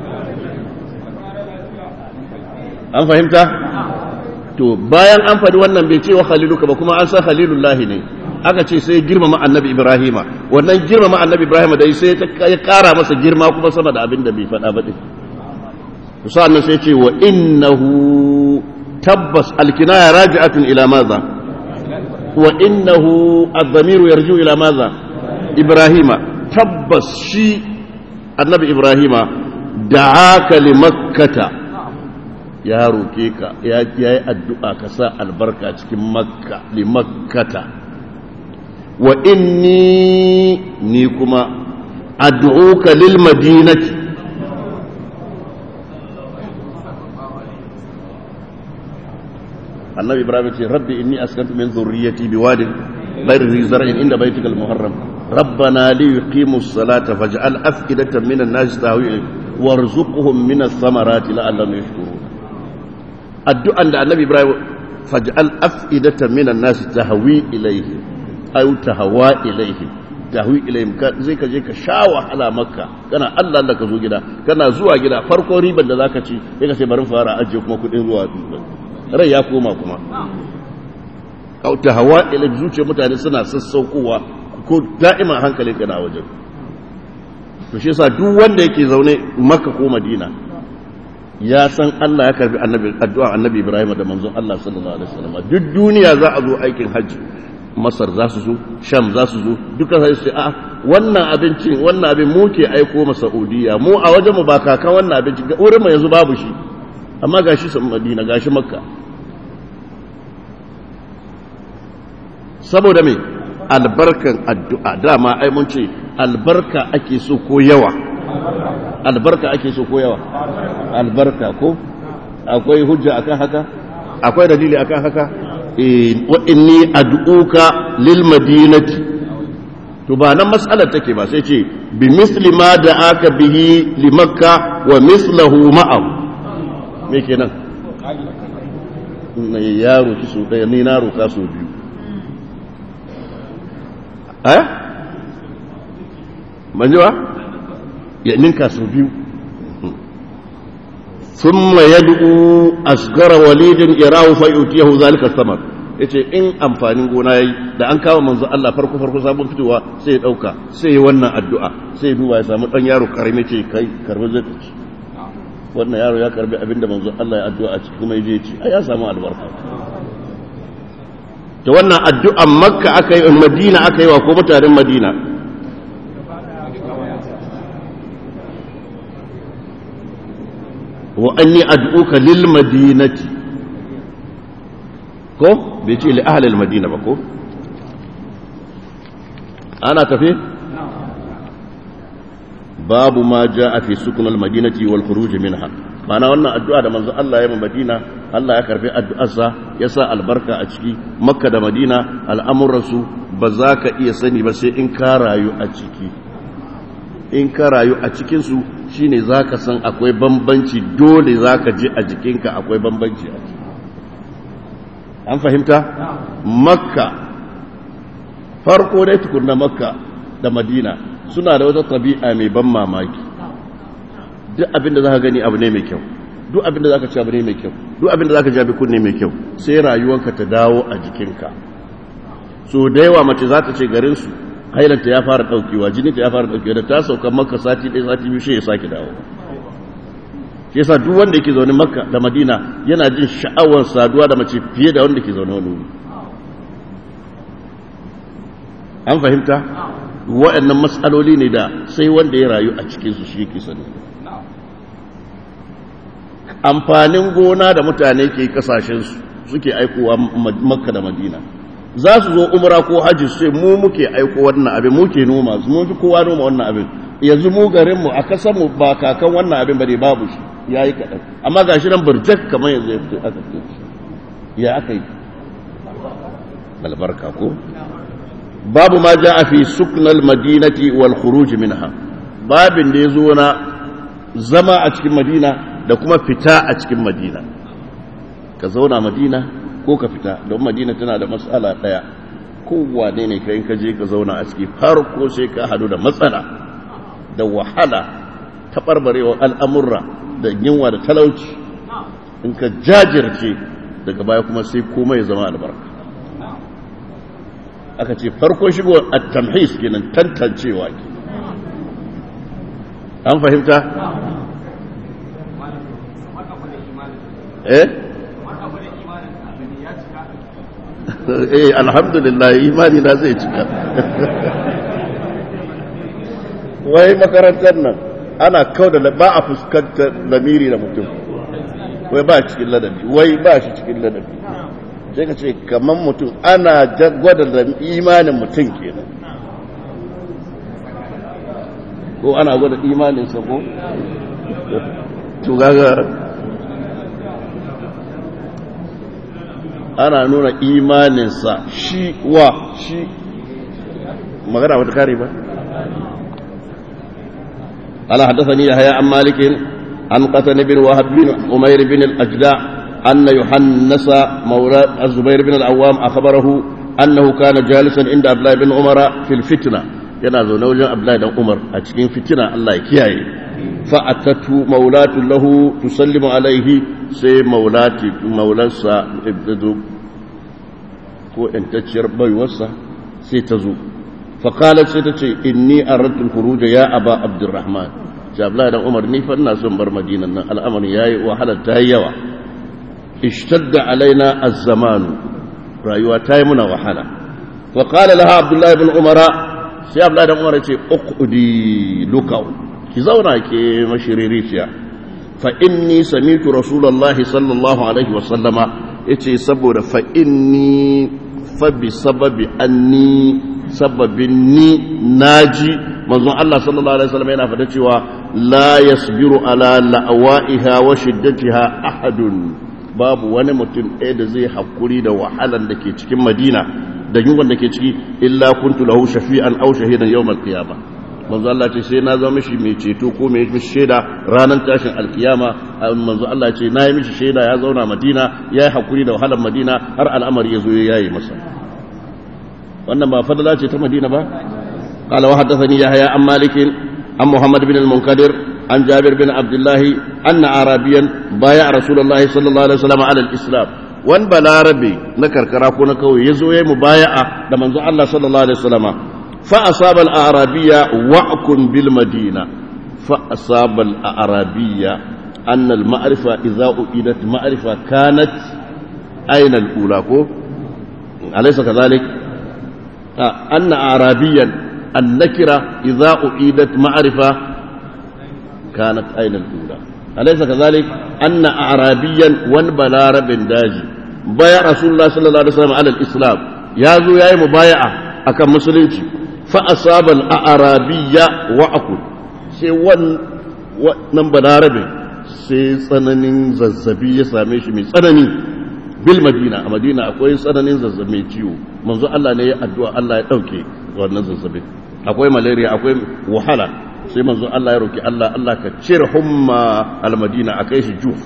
an fahimta? to bayan an faɗi wannan bai ce wa khaliluka ba kuma an san khalilullahi ne aka ce sai girmama annabi ibrahima wannan girmama annabi ibrahima dai sai ya kara masa girma kuma sama da abin da bai faɗa ba din sa'annan sai ce wa innahu tabbas alkinaya raji'atun ila maza wa innahu adh-dhamiru yarju ila maza ibrahima tabbas shi annabi ibrahima da'aka li makkata ya roke ka ya yi addu'a ka sa albarka cikin makka li makkata wa inni ni kuma ad'uka lil madinati annabi ibrahim ce rabbi inni askantu min dhurriyyati biwadin ghayri dhi zar'in inda baytikal muharram rabbana li yuqimus salata faj'al af'idatan minan nas tahwi warzuqhum minas samarati la'allahum yashkurun addu'an da annabi ibrahim faj'al af'idatan minan nas tahwi ilayhi aw tahwa ilayhi tahwi ilayhim zai ka je ka sha wahala makka kana Allah Allah ka zo gida kana zuwa gida farko riban da zaka ci sai ka sai barin fara ajiye kuma kudin zuwa rai ya koma kuma kauta hawa ila zuciya mutane suna sassaukowa ko da'ima hankalin kana wajen to shi yasa duk wanda yake zaune Makka ko Madina ya san Allah ya karbi annabi addu'a annabi Ibrahim da manzon Allah sallallahu alaihi wasallam duk duniya za a zo aikin haji Masar za su zo Sham za su zo duka sai su a wannan abincin wannan abin mu ke aiko ma Saudiya mu a wajen mu ba kakan wannan abinci wurin mu yanzu babu shi amma gashi sun Madina gashi Makka saboda me albarkan addu'a dama ai mun ce albarka ake so ko yawa albarka ake so ko yawa albarka ko akwai hujja akan haka akwai dalili akan haka eh wa inni ad'uka lil madinati to ba nan mas'alar take ba sai ce bi misli ma da aka bihi li makka wa mislahu ma'ahu me kenan na yaro ki so daya ni na roka so biyu eh manjuwa ya ninka so biyu thumma yad'u asghara walidin yarahu fa yutiyahu zalika samar yace in amfanin gona yayi da an kawo manzo Allah farko farko sabon fitowa sai ya dauka sai ya wannan addu'a sai ya duba ya samu dan yaro karami ce kai karbi zaki wannan yaro ya karbi abinda manzo Allah ya addu'a a ciki kuma yaje ya ci ai ya samu albarka to wannan addu'an Makka aka yi Madina aka yi wa ko mutanen Madina wa anni ad'uka lil madinati ko bai ce li ahli al madina ba ko ana tafi babu ma jaa fi sukun al madinati wal khuruj minha mana wannan addu'a da manzo Allah ya yi Madina Allah ya karbi addu'arsa ya sa albarka a ciki Makka da Madina al'amuransu ba za ka iya sani ba sai in ka rayu a ciki in ka rayu a cikinsu shi ne za ka san akwai bambanci dole za ka ji a jikinka akwai bambanci a ciki an fahimta? Makka farko dai tukunna Makka da Madina suna da wata tabi'a mai ban mamaki duk abinda za ka gani abu ne mai kyau duk abinda za ka ci abu ne mai kyau duk abinda za ka ji abu kunne mai kyau sai rayuwanka ta dawo a jikinka so da yawa mace za ta ce garinsu hailanta ya fara daukewa jininta ya fara daukewa da ta sauka Makka sati ɗaya sati biyu shi ya sake dawo shi yasa duk wanda yake zaune Makka da Madina yana jin sha'awar saduwa da mace fiye da wanda ke zaune wani wuri an fahimta waɗannan matsaloli ne da sai wanda ya rayu a cikin su shi yake sani amfanin gona da mutane ke kasashen su suke aikowa Makka da Madina za su zo umra ko hajji sai mu muke aiko wannan abin muke noma su mun fi kowa noma wannan abin yanzu mu garin mu a kasar mu ba kakan wannan abin bane babu shi yayi kadan amma gashi nan burjak kamar yanzu ya fito aka fito ya aka yi albarka ko babu ma jaa fi suknal madinati wal khuruj minha babin da yazo na zama a cikin Madina da kuma fita a cikin Madina ka zauna Madina ko ka fita don Madina tana da matsala daya kowane ne kai ka je ka zauna a ciki farko sai ka hadu da matsala da wahala ta barbarewa al'amurra da yunwa da talauci in ka jajirce daga baya kuma sai komai ya zama albarka aka ce farko shigo at-tamhis kenan tantancewa ke an fahimta eh eh alhamdulillah imani na zai cika wai makarantar nan ana kauda ba a fuskantar lamiri da mutum wai ba cikin ladabi wai ba shi cikin ladabi sai ka ce kaman mutum ana gwada da imanin mutum kenan ko ana gwada imanin sa ko to gaga ana nuna imaninsa shi wa shi magana wata kare ba ala haddathani yahya an malik an qatan bin wahab bin umayr bin al-ajda anna yuhannasa mawla az-zubair bin al-awwam akhbarahu annahu kana jalisan inda abdullah bin umara fil fitna yana zaune wajen abdullah dan umar a cikin fitina Allah ya kiyaye fa atatu mawlatu lahu tusallimu alaihi sai maulati maulansa ibdu ko intacciyar baiwarsa sai ta zo faƙalar sai ta ce inni aradtu al-khuruj ya aba abdurrahman jabla dan umar ni fa ina son bar madinan nan al'amari yayi wahala ta yawa ishtadda alaina az-zaman rayuwa ta yi muna wahala wa qala laha abdullah ibn umara sai abdullah dan umar ya ce uqudi lukaw ki zauna ke mashiririya fa inni sami'tu rasulullahi sallallahu alaihi wa sallama yace saboda fa inni fa bi sababi anni sababin ni naji manzon Allah sallallahu alaihi wasallam yana fada cewa la yasbiru ala la'awaiha wa shiddatiha ahadun babu wani mutum ɗaya da zai hakuri da wahalan da ke cikin Madina da yunwan da ke ciki illa kuntu lahu shafi'an aw shahidan yawm al-qiyamah manzo Allah ce sai na zama mishi mai ceto ko mai mishi shaida ranar tashin alkiyama manzo Allah ce na yi mishi shaida ya zauna Madina ya yi hakuri da wahalar Madina har al'amari ya zo ya yayi masa wannan ba fadala ce ta Madina ba qala wa haddathani yahya an malik an muhammad bin al-munkadir an jabir bin abdullah anna arabiyan baya rasulullah sallallahu alaihi wasallam ala al-islam wan balarabe na karkara ko na kauye yazo yayi mubaya'a da manzon Allah sallallahu alaihi wasallama fa asaba al-arabiyya wa'kun bil madina fa asaba al-arabiyya anna al-ma'rifa idza uidat ma'rifa kanat ayna al-ula ko alaysa kadhalik anna arabiyyan an-nakira idza uidat ma'rifa kanat ayna al-ula alaysa kadhalik anna arabiyan wan balarabin daji baya rasulullah sallallahu alaihi wasallam ala al-islam yazo yayi mubaya'a akan musulunci fa asaba al-arabiyya wa aqul sai wannan balarabe sai tsananin zazzabi ya same shi mai tsanani bil madina a madina akwai tsananin zazzabi mai ciwo manzo Allah ne ya addu'a Allah ya dauke wannan zazzabi akwai malaria akwai wahala sai manzo Allah ya roki Allah Allah ka cire humma al-madina akai shi juf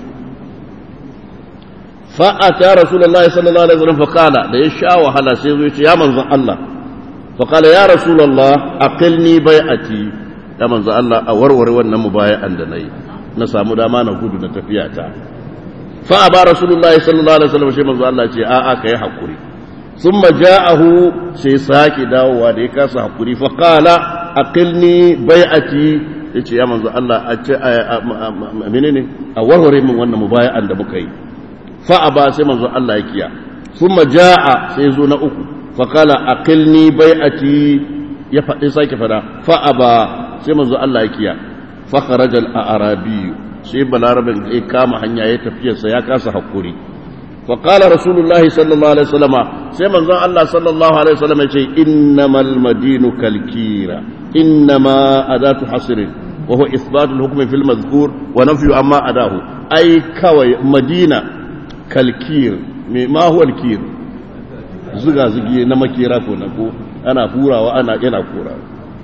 fa ata rasulullahi sallallahu alaihi wasallam fa qala da ya sha wahala sai zo ya ce ya manzo Allah fa qala ya rasulullah aqilni bai'ati ya manzo Allah a warware wannan mubaya'an da nayi na samu dama na gudu na tafiya ta fa aba rasulullahi sallallahu alaihi wasallam sai manzo Allah ya ce a a kai hakuri thumma ja'ahu sai sake dawowa da ya kasa hakuri fa qala aqilni bai'ati yace ya manzo Allah a ce menene a warware min wannan mubaya'an da muka yi fa aba sai manzo Allah ya kiya thumma ja'a sai zo na uku fa qala aqilni bai'ati ya fadi sake fada fa aba sai manzo Allah ya kiya fa kharaja al-arabi sai balarabin ya kama hanya ya tafiyarsa ya kasa hakuri fa qala rasulullahi sallallahu alaihi wasallam sai manzo Allah sallallahu alaihi wasallam ya ce innamal madinu kalkira innama adatu hasrin wa huwa ithbatu al-hukm fi al-madhkur wa nafyu amma adahu ai kawai madina kalkir me ma huwa al-kir zuga zugi na makera ko na ko ana furawa ana yana kora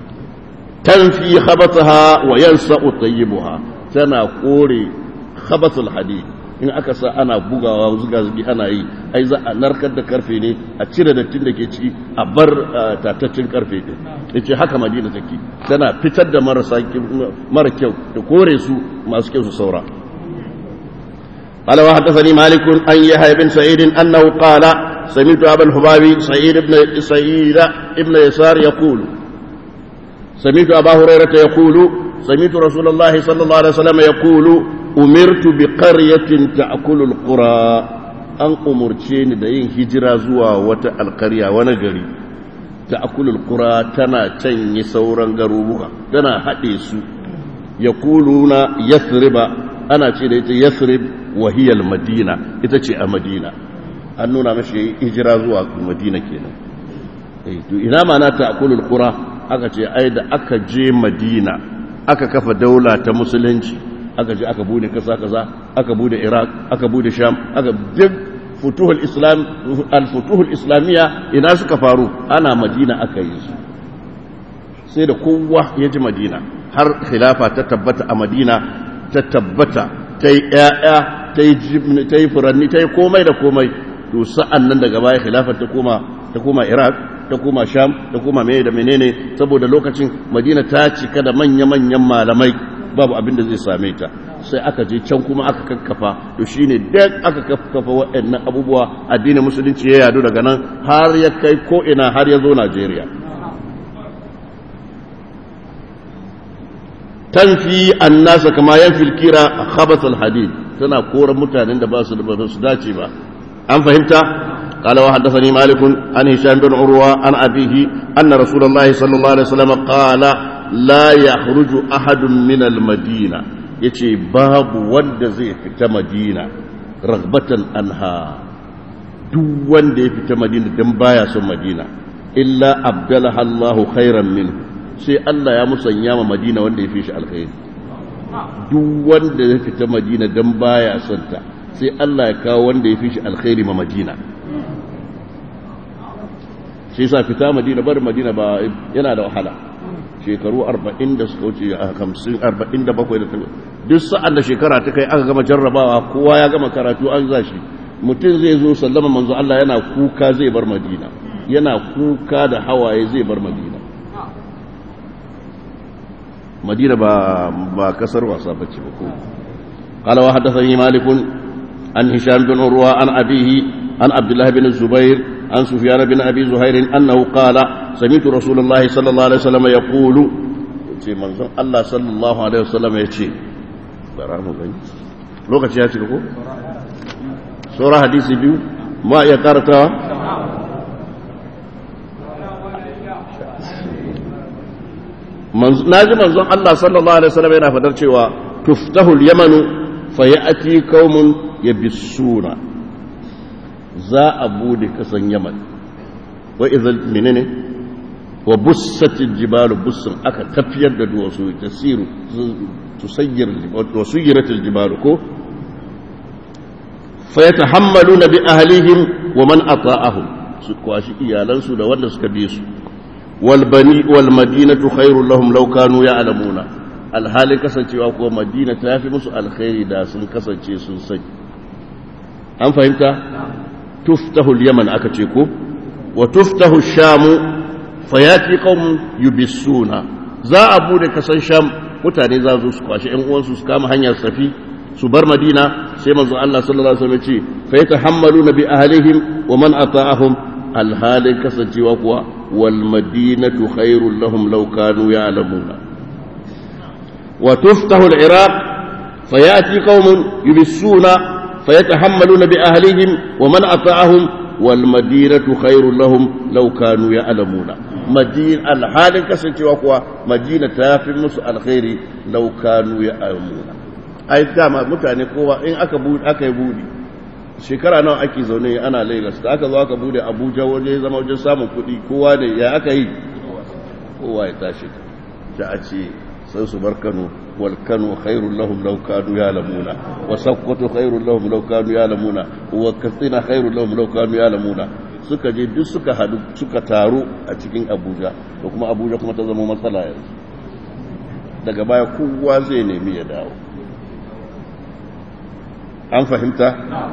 tanfi khabatha wa yansa'u tayyibuha tana kore khabathul hadid in aka sa ana bugawa zuga zugi ana yi ai za a narkar da karfe ne a cire dattin da ke ciki a bar tataccen karfe din yace haka madina take tana fitar da marasa mara kyau da kore su masu kyau su saura قال وحدثني مالك عن يحيى بن سعيد انه قال سمعت ابا الحباب سعيد بن سعيد ابن يسار يقول سمعت ابا هريره يقول سمعت رسول الله صلى الله عليه وسلم يقول امرت بقريه تاكل القرى ان امرتني da yin hijira zuwa wata alqarya wani gari تاكل القرى tana canye sauran garuruwa tana hade su yaquluna yathriba ana ce da ita yathrib wa hiya al-madina ita ce a madina an nuna mashi hijira zuwa madina kenan eh to ina ma na ta'kulul qura aka ce ai da aka je madina aka kafa daula ta musulunci aka je aka bude kasa kaza aka bude iraq aka bude sham aka duk futuhul islam al-futuhul islamiyya ina suka faru ana madina aka yi su sai da kowa ya ji madina har khilafa ta tabbata a madina ta tabbata ta yi ƴaƴa ta yi furanni ta yi komai da komai to sa'an nan daga baya khilafar ta koma ta koma iraq ta koma sham ta koma mai da menene saboda lokacin madina ta cika da manya-manyan malamai babu abin da zai same ta sai aka je can kuma aka kakkafa to shine duk aka kakkafa waɗannan abubuwa addinin musulunci ya yadu daga nan har ya kai ko ina har ya zo Najeriya tanfi annasa kama yanfi alkira khabath alhadid tana koran mutanen da ba su da su dace ba an fahimta qala wa hadathani malik an hisham bin urwa an abihi anna rasulullahi sallallahu alaihi wasallam qala la yakhruju ahadun min almadina yace babu wanda zai fita madina ragbatan anha duk wanda ya fita madina dan baya son madina illa abdalaha Allahu khairan minhu sai Allah ya musanya ma madina wanda ya fi shi alkhairi duk wanda ya fita madina dan baya son ta sai Allah ya kawo wanda ya fi shi alkhairi ma madina sai sa fita madina bar madina ba yana da wahala shekaru arba'in da suka wuce hamsin arba'in da bakwai da duk sa'an da shekara ta kai aka gama jarrabawa kowa ya gama karatu an zashi mutum zai zo sallama manzo Allah yana kuka zai bar madina yana kuka da hawaye zai bar madina madina ba ba kasar wasa bace ba ko qala wa hadathani malik عن هشام بن عروة عن أبيه عن عبد الله بن الزبير عن سفيان بن أبي زهير أنه قال سمعت رسول الله صلى الله عليه وسلم يقول الله صلى الله عليه وسلم يقول lokaci ya cika ko? Sura hadisi biyu ma iya karatawa? Na ji manzon Allah sallallahu Alaihi wasallam yana fadar cewa tuftahul yamanu fayati qaumun yabissuna za a bude kasan yaman wa idhal menene wa bussatil jibalu bussan aka tafiyar da duwatsu tasiru tusayyir wa suyiratil jibalu ko fayatahammaluna bi ahlihim wa man ata'ahum su kwashi iyalansu da wanda suka bi su wal bani wal madinatu khairul lahum law kanu ya'lamuna alhali kasancewa kuwa madina ta fi musu alkhairi da sun kasance sun sani an fahimta tuftahu al-yaman aka ce ko wa tuftahu sham fayati qaum yubissuna za a bude kasan sham mutane za su kwashi ƴan uwansu su kama hanyar safi su bar madina sai manzo Allah sallallahu alaihi wasallam ce fa yatahammaluna bi ahlihim wa man ata'ahum alhali kasancewa kuwa wal madinatu khairul lahum law kanu ya'lamuna وتفتح العراق فيأتي قوم يبسون فيتحملون بأهلهم ومن أطاعهم والمدينة خير لهم لو كانوا يعلمون مدينة الحال كسنتي وقوى مدينة تافي مس الخير لو كانوا يعلمون أي دام متعني قوة إن أكبود أكبودي shekara nawa ake zaune ana Lagos da aka zo aka bude Abuja waje zama wajen samun kuɗi kowa ne ya aka yi kowa ya tashi da a ce sai su bar Kano wal Kano khairul lahum law kanu ya'lamuna wa Sokoto khairul lahum law kanu ya'lamuna wa Katsina khairul lahum law kanu ya'lamuna suka je duk suka hadu suka taru a cikin Abuja to kuma Abuja kuma ta zama matsala yanzu daga baya kowa zai nemi ya dawo an fahimta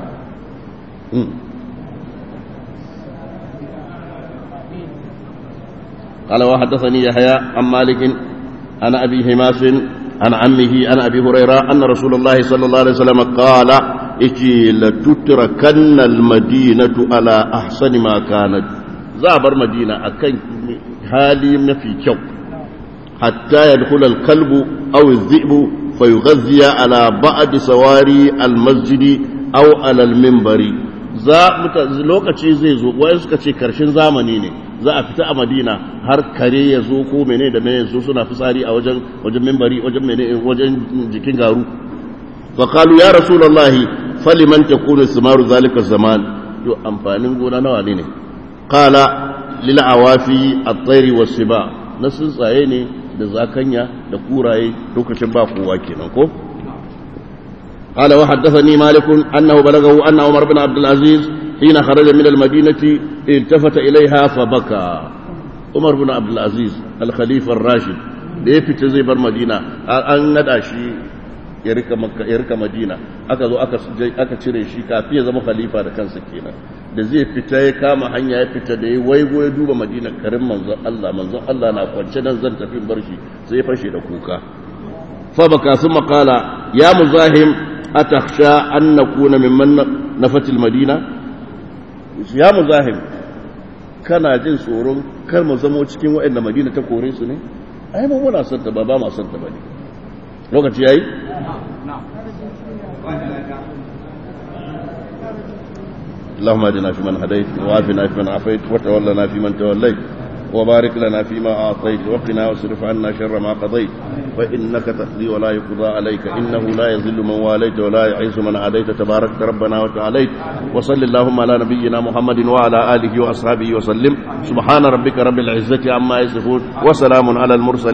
قال وحدثني يحيى عن مالك عن أبي هماس عن عمه عن أبي هريرة أن رسول الله صلى الله عليه وسلم قال إكي لتتركن المدينة على أحسن ما كانت زابر مدينة أكن حالي ما في كو حتى يدخل الكلب أو الذئب فيغذي على بعض سواري المسجد أو على المنبر za lokaci zai zo wayan suka ce karshen zamani ne za a fita a Madina har kare ya zo ko mene da mene zo suna fitsari a wajen wajen minbari wajen mene wajen jikin garu fa qalu ya rasulullahi faliman takunu simaru zalika zaman yo amfanin gona nawa ne ne qala lil awafi at-tayri was-siba na tsuntsaye ne da zakanya da kuraye lokacin ba kowa kenan ko قال وحدثني مالك أنه بلغه أن عمر بن عبد العزيز حين خرج من المدينة التفت إليها فبكى عمر بن عبد العزيز الخليفة الراشد ليفت زيب المدينة أن نداشي يرك مكة يرك مدينة أكذو أكا تشري شي كافية زم خليفة كان سكينة da zai fita ya kama hanya ya fita da ya waigo ya duba madina karin manzon Allah manzon Allah na kwance nan zan tafi barshi sai ya fashe da kuka fa baka summa qala ya muzahim أتخشى أن نكون ممن نفت المدينة يا مزاحم كان جن سورون كان مزمو cikin wa'anda Madina ta kore su ne ai mu muna son ta ba ba ma son ta bane lokaci yayi اللهم اهدنا فيمن هديت وعافنا فيمن عافيت وتولنا فيمن توليت وبارك لنا فيما أعطيت وقنا واصرف عنا شر ما قضيت فإنك تقضي ولا يقضى عليك إنه لا يذل من واليت ولا يعز من عاديت تبارك ربنا وتعاليت وصل اللهم على نبينا محمد وعلى آله وأصحابه وسلم سبحان ربك رب العزة عما يصفون وسلام على المرسلين